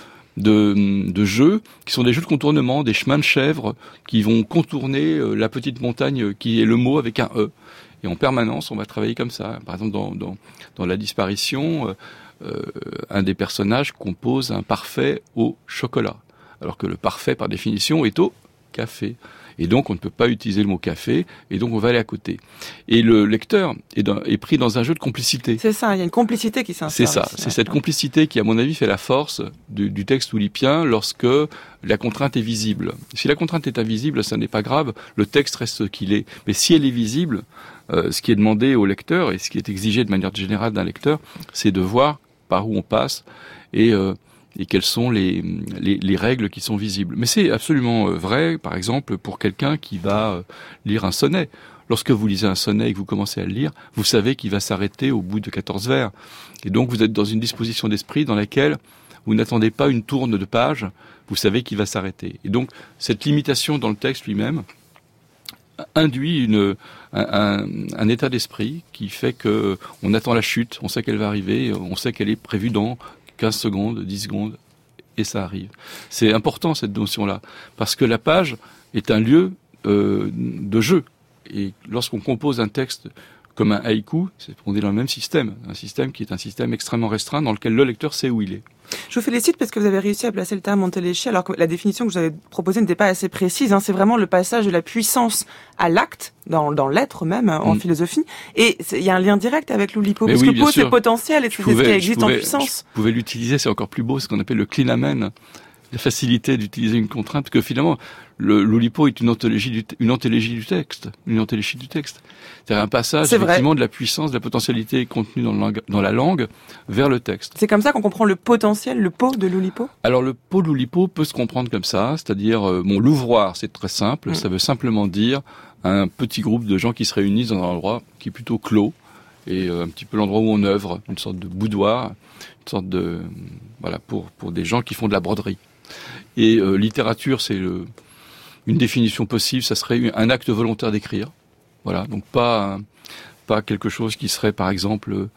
jeux qui sont des jeux de contournement, des chemins de chèvre qui vont contourner la petite montagne qui est le mot avec un E. Et en permanence, on va travailler comme ça. Par exemple, dans La disparition, un des personnages compose un parfait au chocolat, alors que le parfait, par définition, est au café. Et donc, on ne peut pas utiliser le mot café, et donc on va aller à côté. Et le lecteur est pris dans un jeu de complicité. C'est ça, il y a une complicité qui s'installe. C'est ça, c'est cette complicité qui, à mon avis, fait la force du texte oulipien lorsque la contrainte est visible. Si la contrainte est invisible, ça n'est pas grave, le texte reste ce qu'il est. Mais si elle est visible, ce qui est demandé au lecteur, et ce qui est exigé de manière générale d'un lecteur, c'est de voir par où on passe, et quelles sont les règles qui sont visibles. Mais c'est absolument vrai, par exemple, pour quelqu'un qui va lire un sonnet. Lorsque vous lisez un sonnet et que vous commencez à le lire, vous savez qu'il va s'arrêter au bout de 14 vers. Et donc vous êtes dans une disposition d'esprit dans laquelle vous n'attendez pas une tourne de page, vous savez qu'il va s'arrêter. Et donc cette limitation dans le texte lui-même induit un état d'esprit qui fait que on attend la chute, on sait qu'elle va arriver, on sait qu'elle est prévue dans 15 secondes, 10 secondes, et ça arrive. C'est important cette notion-là, parce que la page est un lieu de jeu. Et lorsqu'on compose un texte comme un haïku, on est dans le même système, un système qui est un système extrêmement restreint dans lequel le lecteur sait où il est. Je vous félicite parce que vous avez réussi à placer le terme Montéléchi, alors que la définition que vous avez proposée n'était pas assez précise. C'est vraiment le passage de la puissance à l'acte, dans l'être même, en philosophie. Et il y a un lien direct avec l'oulipo, parce que po, c'est potentiel, et c'est ce qui existe en puissance. Vous pouvez l'utiliser, c'est encore plus beau, ce qu'on appelle le clinamen, la facilité d'utiliser une contrainte, parce que finalement, l'oulipo est une antélégie du texte. C'est-à-dire un passage, effectivement, de la puissance, de la potentialité contenue dans la langue vers le texte. C'est comme ça qu'on comprend le potentiel, le po de l'oulipo? Alors, le po de l'oulipo peut se comprendre comme ça, c'est-à-dire, l'ouvroir, c'est très simple, ça veut simplement dire un petit groupe de gens qui se réunissent dans un endroit qui est plutôt clos, et un petit peu l'endroit où on œuvre, une sorte de boudoir, une sorte de, voilà, pour des gens qui font de la broderie. Et littérature, c'est une définition possible, ça serait un acte volontaire d'écrire. Voilà, donc pas quelque chose qui serait, par exemple,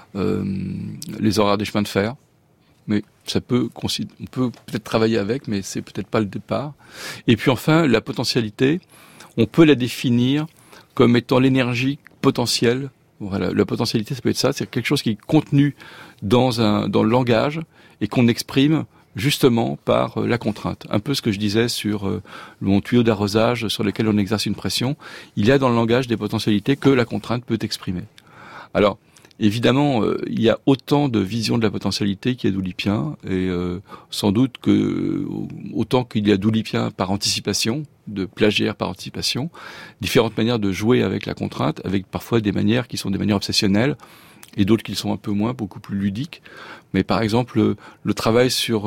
les horaires des chemins de fer. Mais on peut peut-être travailler avec, mais c'est peut-être pas le départ. Et puis enfin, la potentialité, on peut la définir comme étant l'énergie potentielle. Voilà, la potentialité, ça peut être ça, c'est quelque chose qui est contenu dans le langage et qu'on exprime justement par la contrainte. Un peu ce que je disais sur mon tuyau d'arrosage sur lequel on exerce une pression. Il y a dans le langage des potentialités que la contrainte peut exprimer. Alors, évidemment, il y a autant de visions de la potentialité qu'il y a d'oulipiens, et sans doute que autant qu'il y a d'oulipiens par anticipation, de plagiaires par anticipation, différentes manières de jouer avec la contrainte, avec parfois des manières qui sont des manières obsessionnelles, et d'autres qui sont un peu moins, beaucoup plus ludiques. Mais par exemple, le travail sur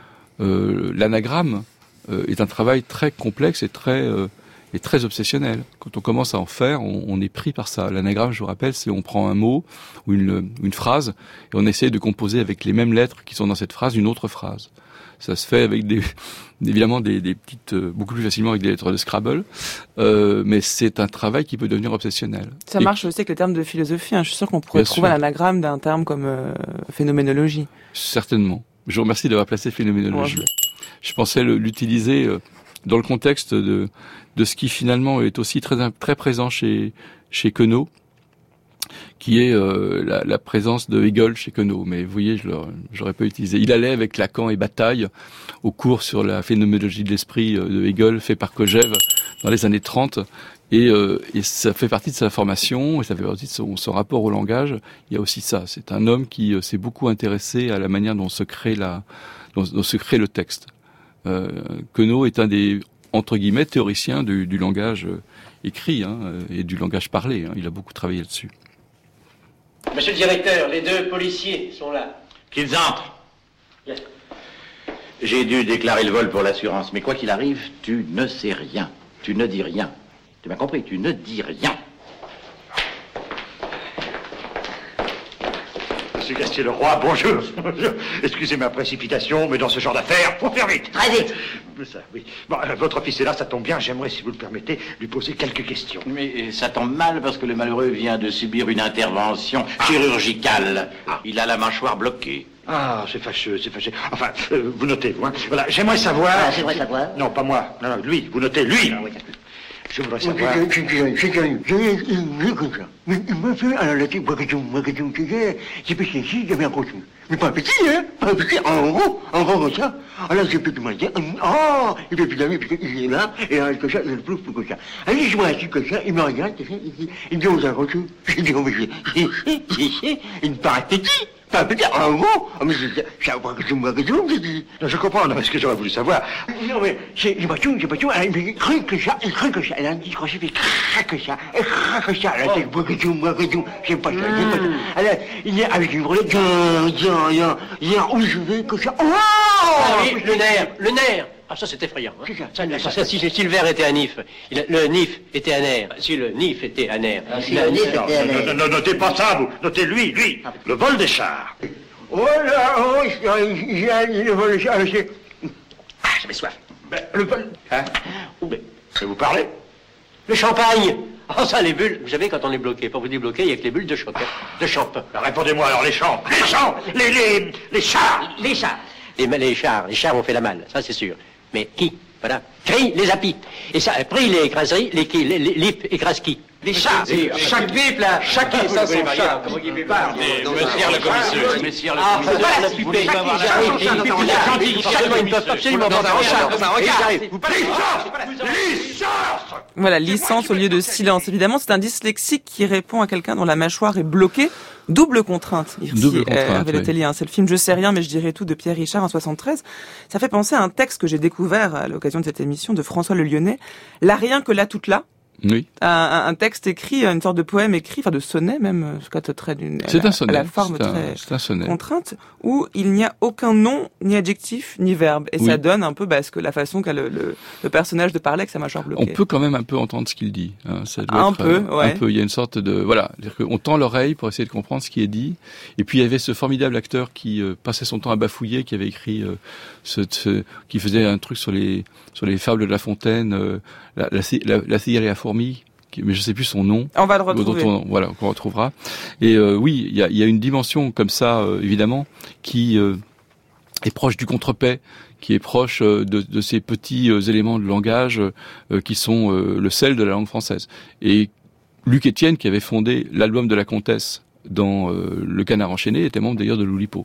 l'anagramme est un travail très complexe et très obsessionnel. Quand on commence à en faire, on est pris par ça. L'anagramme, je vous rappelle, c'est on prend un mot ou une phrase et on essaie de composer avec les mêmes lettres qui sont dans cette phrase une autre phrase. Ça se fait avec évidemment des petites, beaucoup plus facilement avec des lettres de Scrabble, mais c'est un travail qui peut devenir obsessionnel. Ça marche aussi avec les termes de philosophie. Je suis sûr qu'on pourrait trouver un anagramme d'un terme comme phénoménologie. Certainement. Je vous remercie d'avoir placé phénoménologie. Ouais. Je pensais l'utiliser dans le contexte de ce qui finalement est aussi très présent chez Queneau, qui est la présence de Hegel chez Queneau. Mais vous voyez, j'aurais pas utilisé. Il allait avec Lacan et Bataille au cours sur la phénoménologie de l'esprit de Hegel, fait par Kojève dans les années 30. Et ça fait partie de sa formation, et ça fait partie de son rapport au langage. Il y a aussi ça. C'est un homme qui s'est beaucoup intéressé à la manière dont se crée dont se crée le texte. Queneau est un des, entre guillemets, théoriciens du langage écrit et du langage parlé. Il a beaucoup travaillé là-dessus. Monsieur le directeur, les 2 policiers sont là. Qu'ils entrent. J'ai dû déclarer le vol pour l'assurance, mais quoi qu'il arrive, tu ne sais rien. Tu ne dis rien. Tu m'as compris, tu ne dis rien. Monsieur Gastier-Leroy, bonjour. Excusez ma précipitation, mais dans ce genre d'affaires, faut faire vite. Très vite. Ça, oui. Bon, votre fils est là, ça tombe bien. J'aimerais, si vous le permettez, lui poser quelques questions. Mais ça tombe mal parce que le malheureux vient de subir une intervention chirurgicale. Il a la mâchoire bloquée. Ah, c'est fâcheux, c'est fâcheux. Enfin, vous notez, vous, hein. Voilà, j'aimerais savoir... Ah, j'aimerais savoir. Non, pas moi. Non, lui, vous notez, lui. Ah, oui. Je voudrais savoir... Il m'a fait à la tête, c'est petit ici, j'avais un costume. Mais pas petit, hein, pas petit, en gros comme ça. Alors j'ai pu demander, il fait plus d'amis, parce qu'il est là, et comme ça, il est plus comme ça. Alors je vois assis comme ça, il me regarde, il me dit aux inconnus, je dis, oh mais il me paraît petit. Pas petit, en gros, mais c'est pas que je comprends, non, mais ce que j'aurais voulu savoir. Non, mais j'ai pas tout, elle m'a cru que ça, elle a dit, quand j'ai fait que ça, elle a dit, j'aime pas ça, alors, il est avec une brûlée, il y a où je vais, que ça, oui, le nerf. Ah, ça, c'est effrayant. Hein. Ça, si le verre était un nif, le nif était un nerf. Si le nif était un nerf. Notez pas ça, vous. Notez lui. Le vol des chars. Oh là, le vol des chars, c'est... Ah, j'avais soif. Le vol... Hein? Vous parlez? Le champagne. Oh, ça, les bulles. Vous savez, quand on est bloqué, pour vous débloquer, il y a que les bulles de choc. De champ. Répondez-moi alors, les chars. Les chars. Les chars ont fait la malle, ça c'est sûr. Mais qui? Voilà. Crie les apis. Et ça, pris les écraseries, les lip écrasent qui? Les chats. Chaque bip là, chaque ça son chat. Monsieur le commissaire. Monsieur le commissaire. Voilà, licence au lieu de silence. Évidemment, c'est un dyslexique qui répond à quelqu'un dont la mâchoire est bloquée. Double contrainte, Hervé Le Tellier. C'est le film Je sais rien, mais je dirai tout de Pierre Richard en 73. Ça fait penser à un texte que j'ai découvert à l'occasion de cette émission de François Le Lyonnais. Là, rien que là, toute là. Oui. Un texte écrit, une sorte de poème écrit, enfin de sonnet même, c'est un sonnet. À la forme très contrainte, où il n'y a aucun nom, ni adjectif, ni verbe. Et ça donne un peu la façon qu'a le personnage de parler avec sa mâchoire bloquée. On peut quand même un peu entendre ce qu'il dit. Ça doit un peu. Il y a une sorte de... Voilà, c'est-à-dire qu'on tend l'oreille pour essayer de comprendre ce qui est dit. Et puis il y avait ce formidable acteur qui passait son temps à bafouiller, qui avait écrit... qui faisait un truc sur les fables de La Fontaine, la cigale et la fourmi, mais je sais plus son nom. On va le retrouver. Qu'on retrouvera. Et oui, il y a une dimension comme ça, évidemment, qui est proche du contrepète, qui est proche de ces petits éléments de langage qui sont le sel de la langue française. Et Luc Etienne, qui avait fondé l'album de la Comtesse dans Le Canard enchaîné, était membre d'ailleurs de l'Oulipo.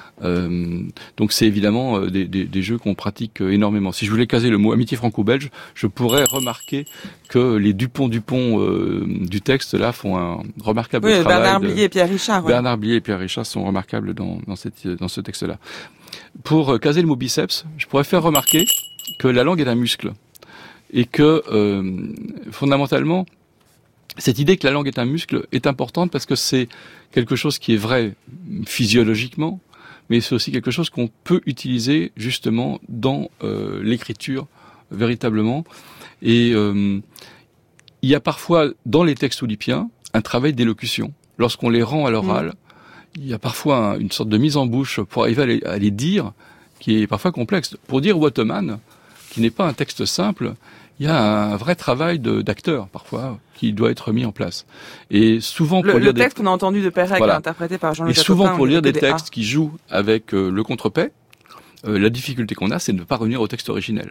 Donc c'est évidemment des jeux qu'on pratique énormément. Si je voulais caser le mot amitié franco-belge, je pourrais remarquer que les Dupont du texte là font un remarquable travail. Bernard Blier et Pierre Richard. Bernard Blier et Pierre Richard sont remarquables dans ce texte-là. Pour caser le mot biceps, je pourrais faire remarquer que la langue est un muscle et que fondamentalement cette idée que la langue est un muscle est importante parce que c'est quelque chose qui est vrai physiologiquement, mais c'est aussi quelque chose qu'on peut utiliser justement dans l'écriture véritablement. Et il y a parfois dans les textes oulipiens un travail d'élocution. Lorsqu'on les rend à l'oral, il y a parfois une sorte de mise en bouche pour arriver à les dire, qui est parfois complexe. Pour dire Waterman, qui n'est pas un texte simple, il y a un vrai travail d'acteur parfois qui doit être mis en place. Et souvent pour lire le texte qu'on a entendu de Perec, interprété par Jean-Luc Jacopin. Et souvent pour lire des textes qui jouent avec le contrepète, la difficulté qu'on a, c'est de ne pas revenir au texte originel.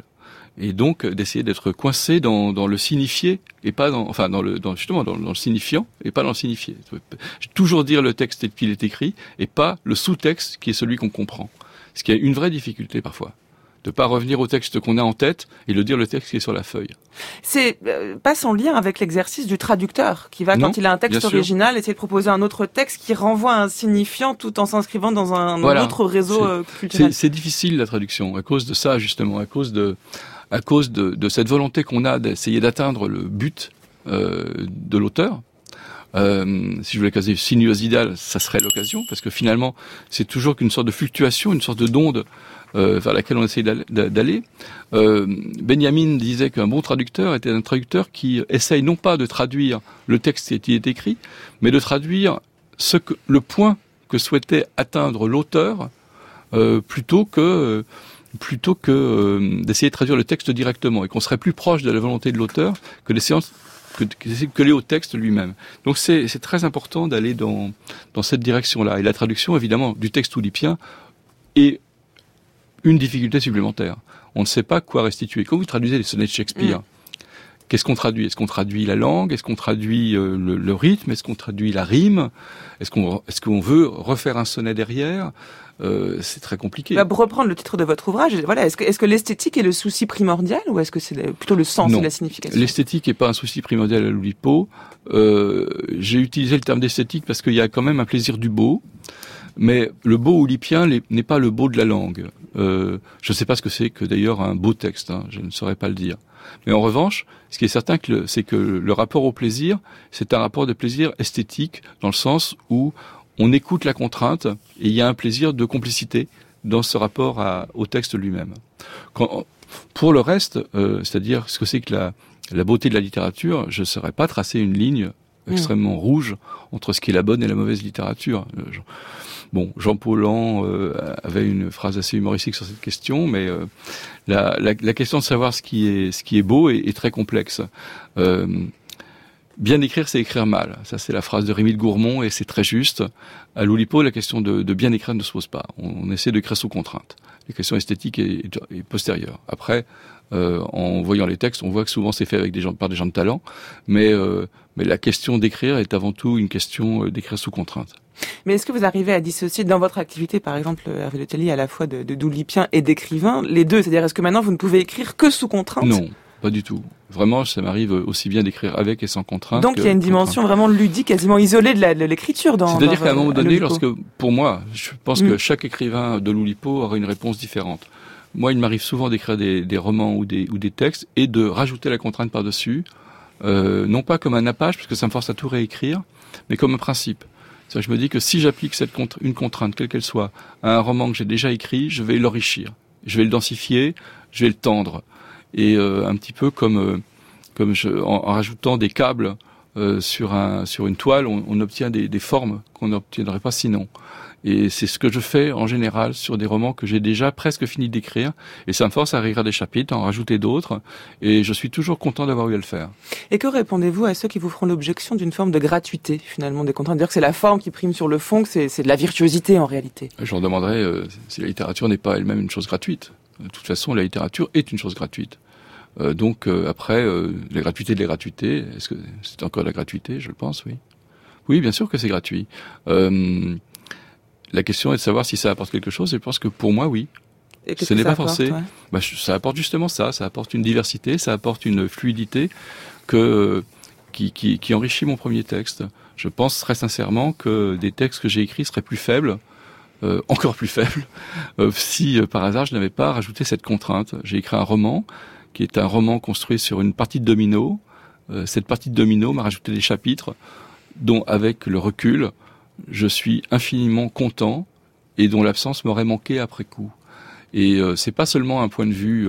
et donc d'essayer d'être coincé dans le signifié et pas dans le signifiant et pas dans le signifié. Toujours dire le texte tel qu'il est écrit et pas le sous-texte qui est celui qu'on comprend. Ce qui est une vraie difficulté parfois. De pas revenir au texte qu'on a en tête et le dire le texte qui est sur la feuille. C'est pas sans lien avec l'exercice du traducteur qui va, quand il a un texte original, essayer de proposer un autre texte qui renvoie à un signifiant tout en s'inscrivant dans un autre réseau culturel. C'est difficile la traduction à cause de ça justement, à cause de cette volonté qu'on a d'essayer d'atteindre le but de l'auteur. Si je voulais caser sinuosidal, ça serait l'occasion, parce que finalement, c'est toujours qu'une sorte de fluctuation, une sorte d'onde vers laquelle on essaye d'aller. Benjamin disait qu'un bon traducteur était un traducteur qui essaye non pas de traduire le texte qui est écrit, mais de traduire le point que souhaitait atteindre l'auteur, plutôt que d'essayer de traduire le texte directement, et qu'on serait plus proche de la volonté de l'auteur que les au texte lui-même. Donc c'est très important d'aller dans cette direction-là. Et la traduction, évidemment, du texte oulipien est une difficulté supplémentaire. On ne sait pas quoi restituer. Quand vous traduisez les sonnets de Shakespeare, qu'est-ce qu'on traduit ? Est-ce qu'on traduit la langue ? Est-ce qu'on traduit le rythme ? Est-ce qu'on traduit la rime ? Est-ce qu'on veut refaire un sonnet derrière ? C'est très compliqué. Pour reprendre le titre de votre ouvrage, voilà, est-ce que l'esthétique est le souci primordial ou est-ce que c'est plutôt le sens et la signification ? L'esthétique n'est pas un souci primordial à l'Oulipo. J'ai utilisé le terme d'esthétique parce qu'il y a quand même un plaisir du beau, mais le beau oulipien n'est pas le beau de la langue. Je ne sais pas ce que c'est que d'ailleurs un beau texte, je ne saurais pas le dire. Mais en revanche, ce qui est certain, c'est que le rapport au plaisir, c'est un rapport de plaisir esthétique, dans le sens où on écoute la contrainte et il y a un plaisir de complicité dans ce rapport au texte lui-même. Pour le reste, c'est-à-dire ce que c'est que la beauté de la littérature, je ne saurais pas tracer une ligne extrêmement rouge entre ce qui est la bonne et la mauvaise littérature. Jean Paulhan avait une phrase assez humoristique sur cette question, mais la question de savoir ce qui est beau est très complexe. Bien écrire, c'est écrire mal. Ça, c'est la phrase de Rémy de Gourmont et c'est très juste. À l'Oulipo, la question de bien écrire ne se pose pas. On essaie d'écrire sous contrainte. La question esthétique est postérieure. Après, en voyant les textes, on voit que souvent c'est fait par des gens de talent, mais la question d'écrire est avant tout une question d'écrire sous contrainte. Mais est-ce que vous arrivez à dissocier dans votre activité, par exemple, Hervé Le Tellier, à la fois d'oulipien et d'écrivain, les deux ? C'est-à-dire, est-ce que maintenant vous ne pouvez écrire que sous contrainte ? Non, pas du tout. Vraiment, ça m'arrive aussi bien d'écrire avec et sans contrainte. Donc il y a une dimension vraiment ludique, quasiment isolée de l'écriture dans. C'est-à-dire qu'à un moment donné, pour moi, je pense que chaque écrivain de l'Oulipo aura une réponse différente. Moi, il m'arrive souvent d'écrire des romans ou des textes et de rajouter la contrainte par-dessus, non pas comme un nappage, parce que ça me force à tout réécrire, mais comme un principe. C'est-à-dire, je me dis que si j'applique une contrainte, quelle qu'elle soit, à un roman que j'ai déjà écrit, je vais l'enrichir, je vais le densifier, je vais le tendre. Et un petit peu en rajoutant des câbles sur une toile, on obtient des formes qu'on n'obtiendrait pas sinon. Et c'est ce que je fais en général sur des romans que j'ai déjà presque fini d'écrire. Et ça me force à réécrire des chapitres, à en rajouter d'autres. Et je suis toujours content d'avoir eu à le faire. Et que répondez-vous à ceux qui vous feront l'objection d'une forme de gratuité, finalement, des contraintes ? Dire que c'est la forme qui prime sur le fond, que c'est de la virtuosité en réalité. Je leur demanderais si la littérature n'est pas elle-même une chose gratuite. De toute façon, la littérature est une chose gratuite. Donc après, la gratuité de la gratuité, est-ce que c'est encore de la gratuité ? Je le pense, oui. Oui, bien sûr que c'est gratuit. La question est de savoir si ça apporte quelque chose, et je pense que pour moi, oui. Ce n'est pas forcé. Ouais. Ça apporte justement ça apporte une diversité, ça apporte une fluidité qui enrichit mon premier texte. Je pense très sincèrement que des textes que j'ai écrits seraient plus faibles, encore plus faibles, si par hasard je n'avais pas rajouté cette contrainte. J'ai écrit un roman qui est un roman construit sur une partie de domino. Cette partie de domino m'a rajouté des chapitres dont, avec le recul, je suis infiniment content et dont l'absence m'aurait manqué après coup. Et c'est pas seulement un point de vue,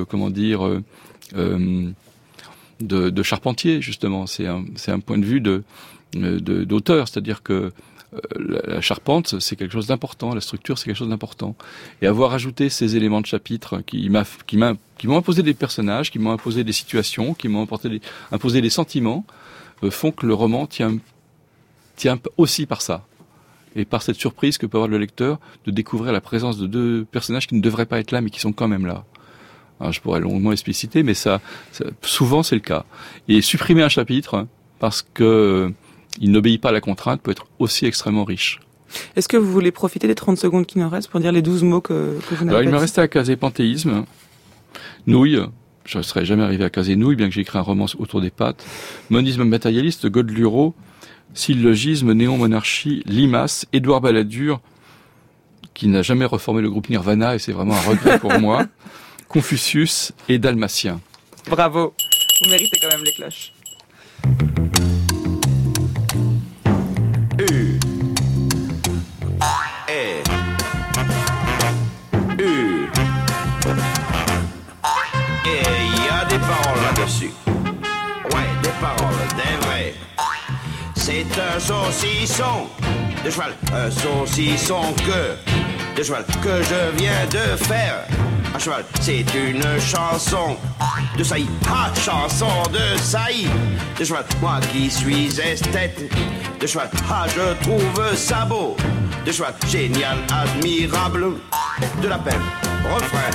de charpentier, justement. C'est un point de vue d'auteur, c'est-à-dire que la charpente, c'est quelque chose d'important, la structure, c'est quelque chose d'important. Et avoir ajouté ces éléments de chapitre qui m'ont imposé des personnages, qui m'ont imposé des situations, qui m'ont imposé des sentiments, font que le roman tient aussi par ça. Et par cette surprise que peut avoir le lecteur de découvrir la présence de deux personnages qui ne devraient pas être là, mais qui sont quand même là. Alors, je pourrais longuement expliciter, mais ça souvent c'est le cas. Et supprimer un chapitre parce que il n'obéit pas à la contrainte peut être aussi extrêmement riche. Est-ce que vous voulez profiter des 30 secondes qui nous restent pour dire les 12 mots que vous n'avez pas dit? Il me restait à caser panthéisme, nouilles. Je ne serais jamais arrivé à caser nouilles, bien que j'ai écrit un roman autour des pâtes. Monisme matérialiste, Godluro, syllogisme, néon-monarchie, limace, Édouard Balladur, qui n'a jamais reformé le groupe Nirvana, et c'est vraiment un regret pour moi, Confucius et Dalmatien. Bravo, vous méritez quand même les cloches. Des paroles là-dessus. Ouais, des paroles, des vraies. C'est un saucisson de cheval, un saucisson de cheval que je viens de faire. À cheval, c'est une chanson de saillie, chanson de saillie de cheval. Moi qui suis esthète de cheval, je trouve ça beau de cheval, génial, admirable, de la peine, refrain.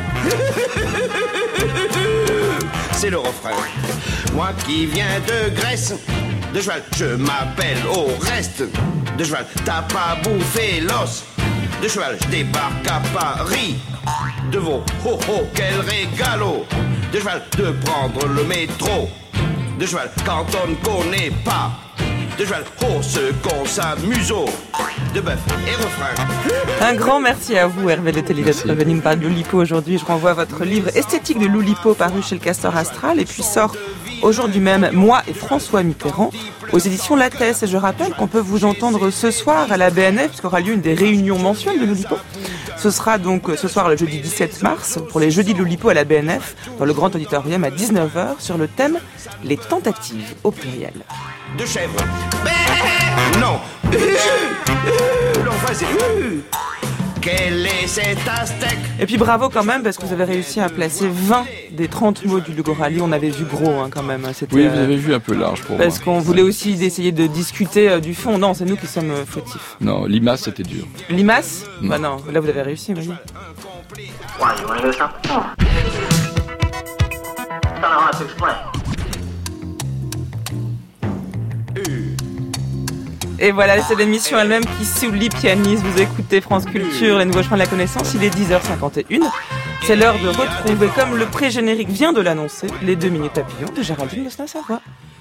C'est le refrain. Moi qui viens de Grèce, de cheval, je m'appelle au reste. De cheval, t'as pas bouffé l'os. De cheval, je débarque à Paris. De vos ho ho, quel régalo. De cheval, de prendre le métro. De cheval, quand on ne connaît pas. De cheval, oh ce qu'on s'amuse. De bœuf et refrain. Un grand merci à vous, Hervé Letellier, d'être venu me parler de l'Oulipo aujourd'hui. Je renvoie à votre livre Esthétique de l'Oulipo, paru chez le Castor Astral, et puis sort aujourd'hui même Moi et François Mitterrand aux éditions Lattès. Et je rappelle qu'on peut vous entendre ce soir à la BNF, puisqu'aura lieu une des réunions mensuelles de l'Oulipo. Ce sera donc ce soir, le jeudi 17 mars, pour les jeudis de l'Oulipo à la BNF, dans le grand auditorium à 19h, sur le thème Les tentatives au pluriel. De chèvre. Non. Non, vas-y. Quel est cet aztèque? Et puis bravo quand même, parce que vous avez réussi à placer 20 des 30 mots du Lugo Rally. On avait vu gros quand même. Oui, vous avez vu un peu large pour moi. Parce qu'on voulait aussi essayer de discuter du fond. Non, c'est nous qui sommes fautifs. Non, limace, c'était dur. Limace? Bah non, là vous avez réussi, voyez. Et voilà, c'est l'émission elle-même qui s'oublie pianiste. Vous écoutez France Culture, les nouveaux chemins de la connaissance. Il est 10h51. C'est l'heure de retrouver, comme le pré-générique vient de l'annoncer, les 2 minutes papillons de Géraldine Lesna-Savoie.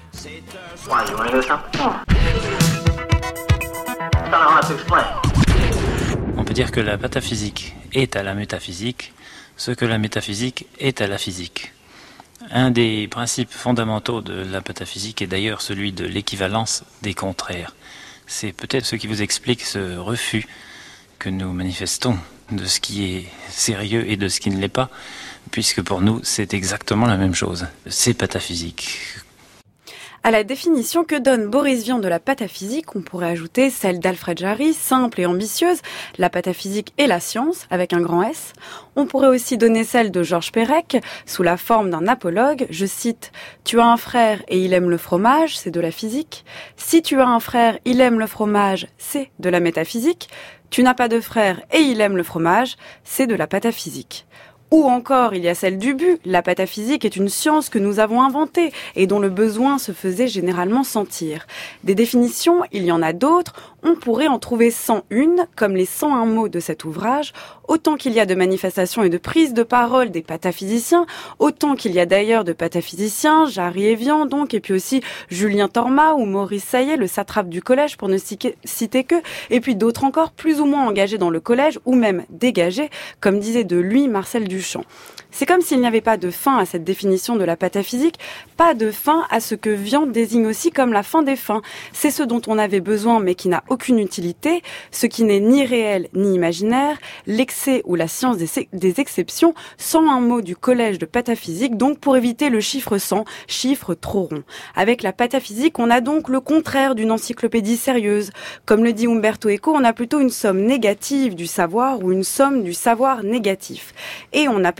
On peut dire que la pataphysique est à la métaphysique ce que la métaphysique est à la physique. Un des principes fondamentaux de la pataphysique est d'ailleurs celui de l'équivalence des contraires. C'est peut-être ce qui vous explique ce refus que nous manifestons de ce qui est sérieux et de ce qui ne l'est pas, puisque pour nous, c'est exactement la même chose. C'est pataphysique. À la définition que donne Boris Vian de la pataphysique, on pourrait ajouter celle d'Alfred Jarry, simple et ambitieuse, la pataphysique et la science, avec un grand S. On pourrait aussi donner celle de Georges Perec, sous la forme d'un apologue, je cite « Tu as un frère et il aime le fromage, c'est de la physique. Si tu as un frère, il aime le fromage, c'est de la métaphysique. Tu n'as pas de frère et il aime le fromage, c'est de la pataphysique. » Ou encore, il y a celle du but. La pataphysique est une science que nous avons inventée et dont le besoin se faisait généralement sentir. Des définitions, il y en a d'autres. On pourrait en trouver 101, comme les 101 mots de cet ouvrage. Autant qu'il y a de manifestations et de prises de parole des pataphysiciens, autant qu'il y a d'ailleurs de pataphysiciens, Jarry et Vian donc, et puis aussi Julien Torma ou Maurice Saillet, le satrape du collège pour ne citer que, et puis d'autres encore plus ou moins engagés dans le collège ou même dégagés, comme disait de lui Marcel Duchamp. C'est comme s'il n'y avait pas de fin à cette définition de la pataphysique, pas de fin à ce que Vian désigne aussi comme la fin des fins. C'est ce dont on avait besoin mais qui n'a aucune utilité, ce qui n'est ni réel ni imaginaire, l'excès ou la science des exceptions, 101 mots du collège de pataphysique, donc pour éviter le chiffre 100, chiffre trop rond. Avec la pataphysique, on a donc le contraire d'une encyclopédie sérieuse. Comme le dit Umberto Eco, on a plutôt une somme négative du savoir ou une somme du savoir négatif. Et on a peut-être le contraire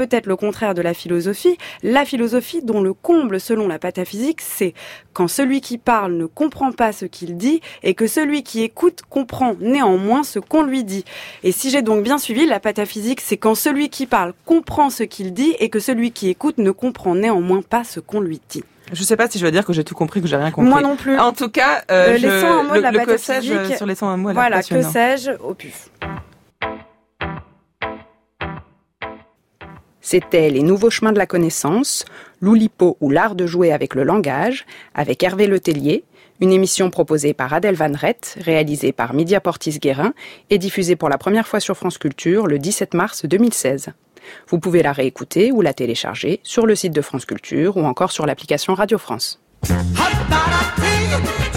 contraire de la philosophie dont le comble selon la pataphysique, c'est quand celui qui parle ne comprend pas ce qu'il dit et que celui qui écoute comprend néanmoins ce qu'on lui dit. Et si j'ai donc bien suivi, la pataphysique, c'est quand celui qui parle comprend ce qu'il dit et que celui qui écoute ne comprend néanmoins pas ce qu'on lui dit. Je sais pas si je veux dire que j'ai tout compris, que j'ai rien compris. Moi non plus. En tout cas, les 101 mots de la pataphysique. Que sais-je sur les 101 mots, voilà, que sais-je au puf. C'était Les Nouveaux Chemins de la Connaissance, l'Oulipo ou l'art de jouer avec le langage, avec Hervé Letellier, une émission proposée par Adèle Van Rett, réalisée par Média Portis-Guérin et diffusée pour la première fois sur France Culture le 17 mars 2016. Vous pouvez la réécouter ou la télécharger sur le site de France Culture ou encore sur l'application Radio France.